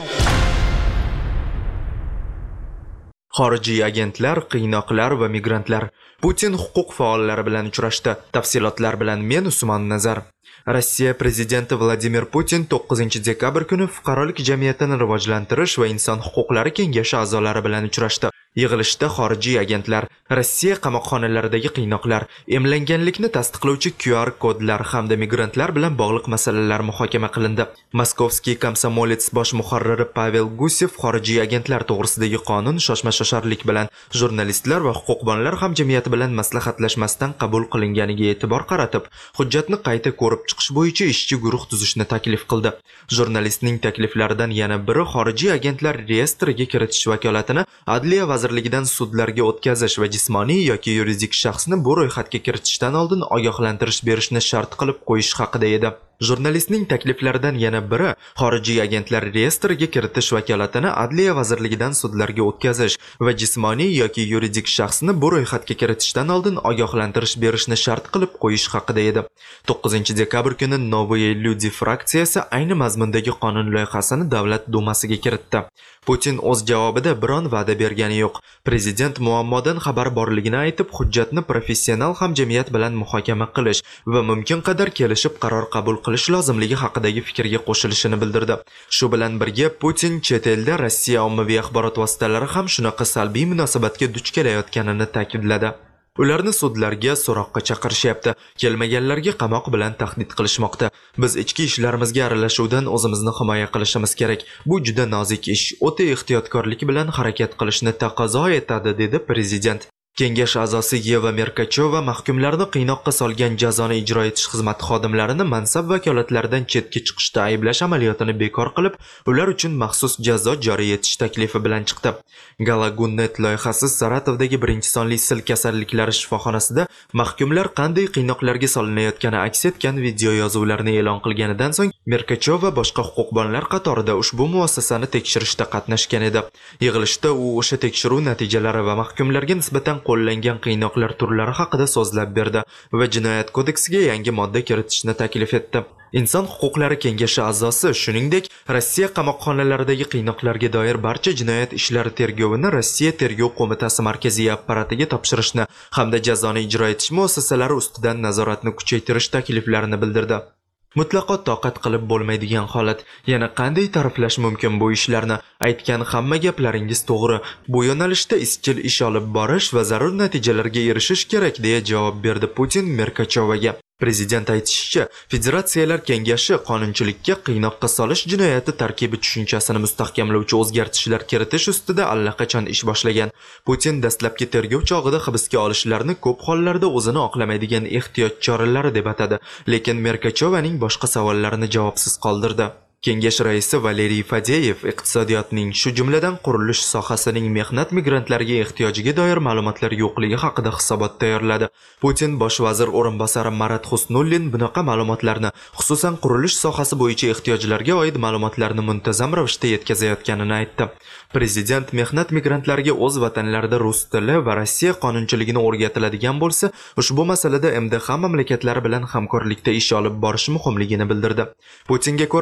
Xorijiy agentlar, qiynoqlar va migrantlar. Putin huquq faollari bilan uchrashdi. Tafsilotlar bilan men Usmon Nazar. Rossiya prezidenti Vladimir Putin 9-dekabr kuni fuqarolik jamiyatini rivojlantirish va inson huquqlari kengashi a'zolari bilan uchrashdi. Yig'ilishda xorijiy agentlar, Rossiya qamoqxonalaridagi qiynoqlar, emlanganlikni tasdiqlovchi QR kodlar hamda migrantlar bilan bog'liq masalalar muhokama qilindi. Moskovskiy Komsomolets bosh muharriri Pavel Gusev xorijiy agentlar to'g'risidagi qonun shoshma-shosharlik bilan jurnalistlar va huquqbonlar hamjamiyati bilan maslahatlashmasdan qabul qilinganiga e'tibor qaratib, hujjatni qayta ko'rib chiqish bo'yicha ishchi guruh tuzishni taklif qildi. Jurnalistning takliflaridan yana biri xorijiy agentlar reyestriga kiritish vakolatini Adliya vazirligidan sudlarga o'tkazish va jismoniy yoki yuridik shaxsni bu ro'yxatga kiritishdan oldin ogohlantirish berishni shart qilib qo'yish haqida edi. Jurnalistning takliflaridan yana biri xorijiy agentlar reyestriga kiritish vakolatini Adliya vazirligidan sudlarga o'tkazish va jismoniy yoki yuridik shaxsni bu ro'yxatga kiritishdan oldin ogohlantirish berishni shart qilib qo'yish haqida edi. 9-dekabr kuni Novые люди fraksiyasi ayni mazmundagi qonun loyihasini Davlat dumasiga kiritdi. Putin o'z javobida biron va'da bergani yo'q. Prezident muammodan xabar borligini aytib, hujjatni professional hamjamiyat bilan muhokama qilish va mumkin qadar kelishib qaror qabul qilish lozimligi haqidagi fikrga qo'shilishini bildirdi. Shu bilan birga Putin chet elda Rossiya ommaviy axborot vositalari ham shunaqa salbiy munosabatga duch kelayotganini ta'kidladi. Ularni sudlarga so'roqqa chaqirishyapti, kelmaganlarga qamoq bilan tahdid qilishmoqda. Biz ichki ishlarimizga aralashuvdan o'zimizni himoya qilishimiz kerak. Bu juda nozik ish, o'ta ehtiyotkorlik bilan harakat qilishni taqozo etadi, dedi prezident. Kengash a'zosi Yeva Merkachova mahkumlarni qiynoqqa solgan jazoni ijro etish xizmati xodimlarini mansab vakolatlaridan chetga chiqishda ayblash amaliyotini bekor qilib, ular uchun maxsus jazo joriy etish taklifi bilan chiqdi. Galagunnet loyihasi Saratovdagi birinchi sonli sil kasalliklari shifoxonasida mahkumlar qanday qiynoqlarga solinayotgani aks etgan video yozuvlarni e'lon qilganidan so'ng Merkachova boshqa huquqbonlar qatorida ushbu muassasani tekshirishda qatnashgan edi. Yig'ilishda u o'sha tekshiruv natijalari va mahkumlarga nisbatan qo'llangan qiynoqlar turlari haqida so'zlab berdi va jinoyat kodeksiga yangi modda kiritishni taklif etdi. Inson huquqlari kengashi a'zosi shuningdek Rossiya qamoqxonalaridagi qiynoqlarga doir barcha jinoyat ishlari tergovini Rossiya tergov qo'mitasi markaziy apparatiga topshirishni hamda jazoni ijro etish muassasalari ustidan nazoratni kuchaytirish takliflarini bildirdi. Mutlaqo toqat qilib bo'lmaydigan holat. Yana qanday ta'riflash mumkin bu ishlarni? Aytgan hamma gaplaringiz to'g'ri. Bu yo'nalishda izchil ish olib borish va zarur natijalarga erishish kerak, deya javob berdi Putin Merkachovaga. Prezident aytishicha, Federatsiyalar Kengashi qonunchilikka qiynoqqa solish jinoyati tarkibi tushunchasini mustahkamlovchi o'zgartishlar kiritish ustida allaqachon ish boshlagan. Putin dastlabki tergov chog'ida hibsga olishlarni ko'p hollarda o'zini oqlamaydigan ehtiyot choralari deb atadi, lekin Merkachovaning boshqa savollarini javobsiz qoldirdi. Kengash raisi Valeriy Fadeyev iqtisodiyotning, shu jumladan qurilish sohasining mehnat migrantlariga ehtiyojiga doir ma'lumotlar yo'qligi haqida hisobot tayyorladi. Putin bosh vazir o'rinbosari Marat Husnullin bunaqa ma'lumotlarni, xususan qurilish sohasi bo'yicha ehtiyojlarga oid ma'lumotlarni muntazam ravishda yetkazayotganini aytdi. Prezident mehnat migrantlariga o'z vatanlarida rus tili va Rossiya qonunchiligini o'rgatiladigan bo'lsa, ushbu masalada MDH mamlakatlari bilan hamkorlikda ish olib borish muhimligini bildirdi. Putinga ko'ra, migrant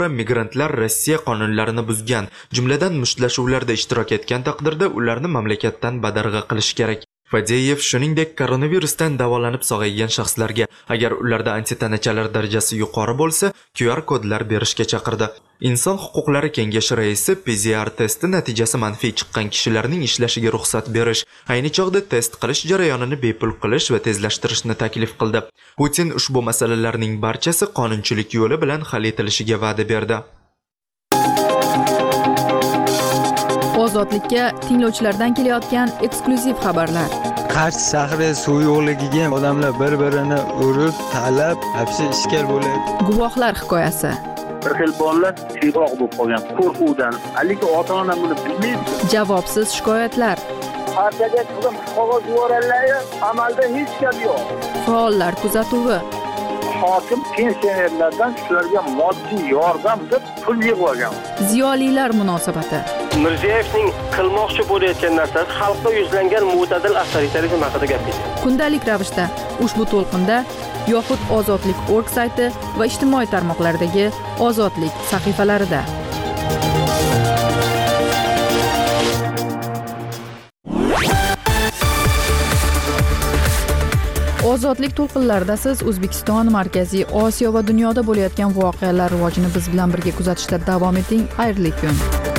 migrantlar Rossiya qonunlarini buzgan, jumladan mushtlashuvlarda ishtirok etgan taqdirda ularni mamlakatdan badarg'a qilish kerak. Fadeyev shuningdek koronavirusdan davolanib sog'aygan shaxslarga agar ularda antitanachalar darajasi yuqori bo'lsa, QR kodlar berishga chaqirdi. Inson huquqlari kengashi raisi PCR testi natijasi manfiy chiqqan kishilarning ishlashiga ruxsat berish, ayni chog'da test qilish jarayonini bepul qilish va tezlashtirishni taklif qildi. Putin ushbu masalalarning barchasi qonunchilik yo'li bilan hal etilishiga va'da berdi. Ozodlikka tinglovchilardan kelayotgan eksklyuziv xabarlar. Qarshi shahri suv yo'qligiga odamlar bir-birini urib, talab, hapsi ishkal bo'lyapti. Guvohlar hikoyasi. Bir xil bolalar siyg'oq bo'lib qolgan qo'rquvdan, lekin ota-ona buni bilmaydi. Javobsiz shikoyatlar. Partiyaga chiqib qog'oz yuborganlar, amalda hech gap yo'q. Faollar kuzatuvi. Hokim pensionerlardan shularga moddiy yordam deb pul yig'ib olgan. Ziyolilar munosabati. Mirziyoyevning qilmoqchi bo'layotgan narsasi xalqda yuzlangan mo'tadil avtoritarizm haqida gapirdi. Kundalik ravishda ushbu to'lqinda yoxud ozodlik.org sayti va ijtimoiy tarmoqlardagi ozodlik sahifalarida. Ozodlik to'lqinlarida siz O'zbekiston, Markaziy Osiyo va dunyoda bo'layotgan voqealar rivojini biz bilan birga kuzatishda davom eting. Xayrli kun.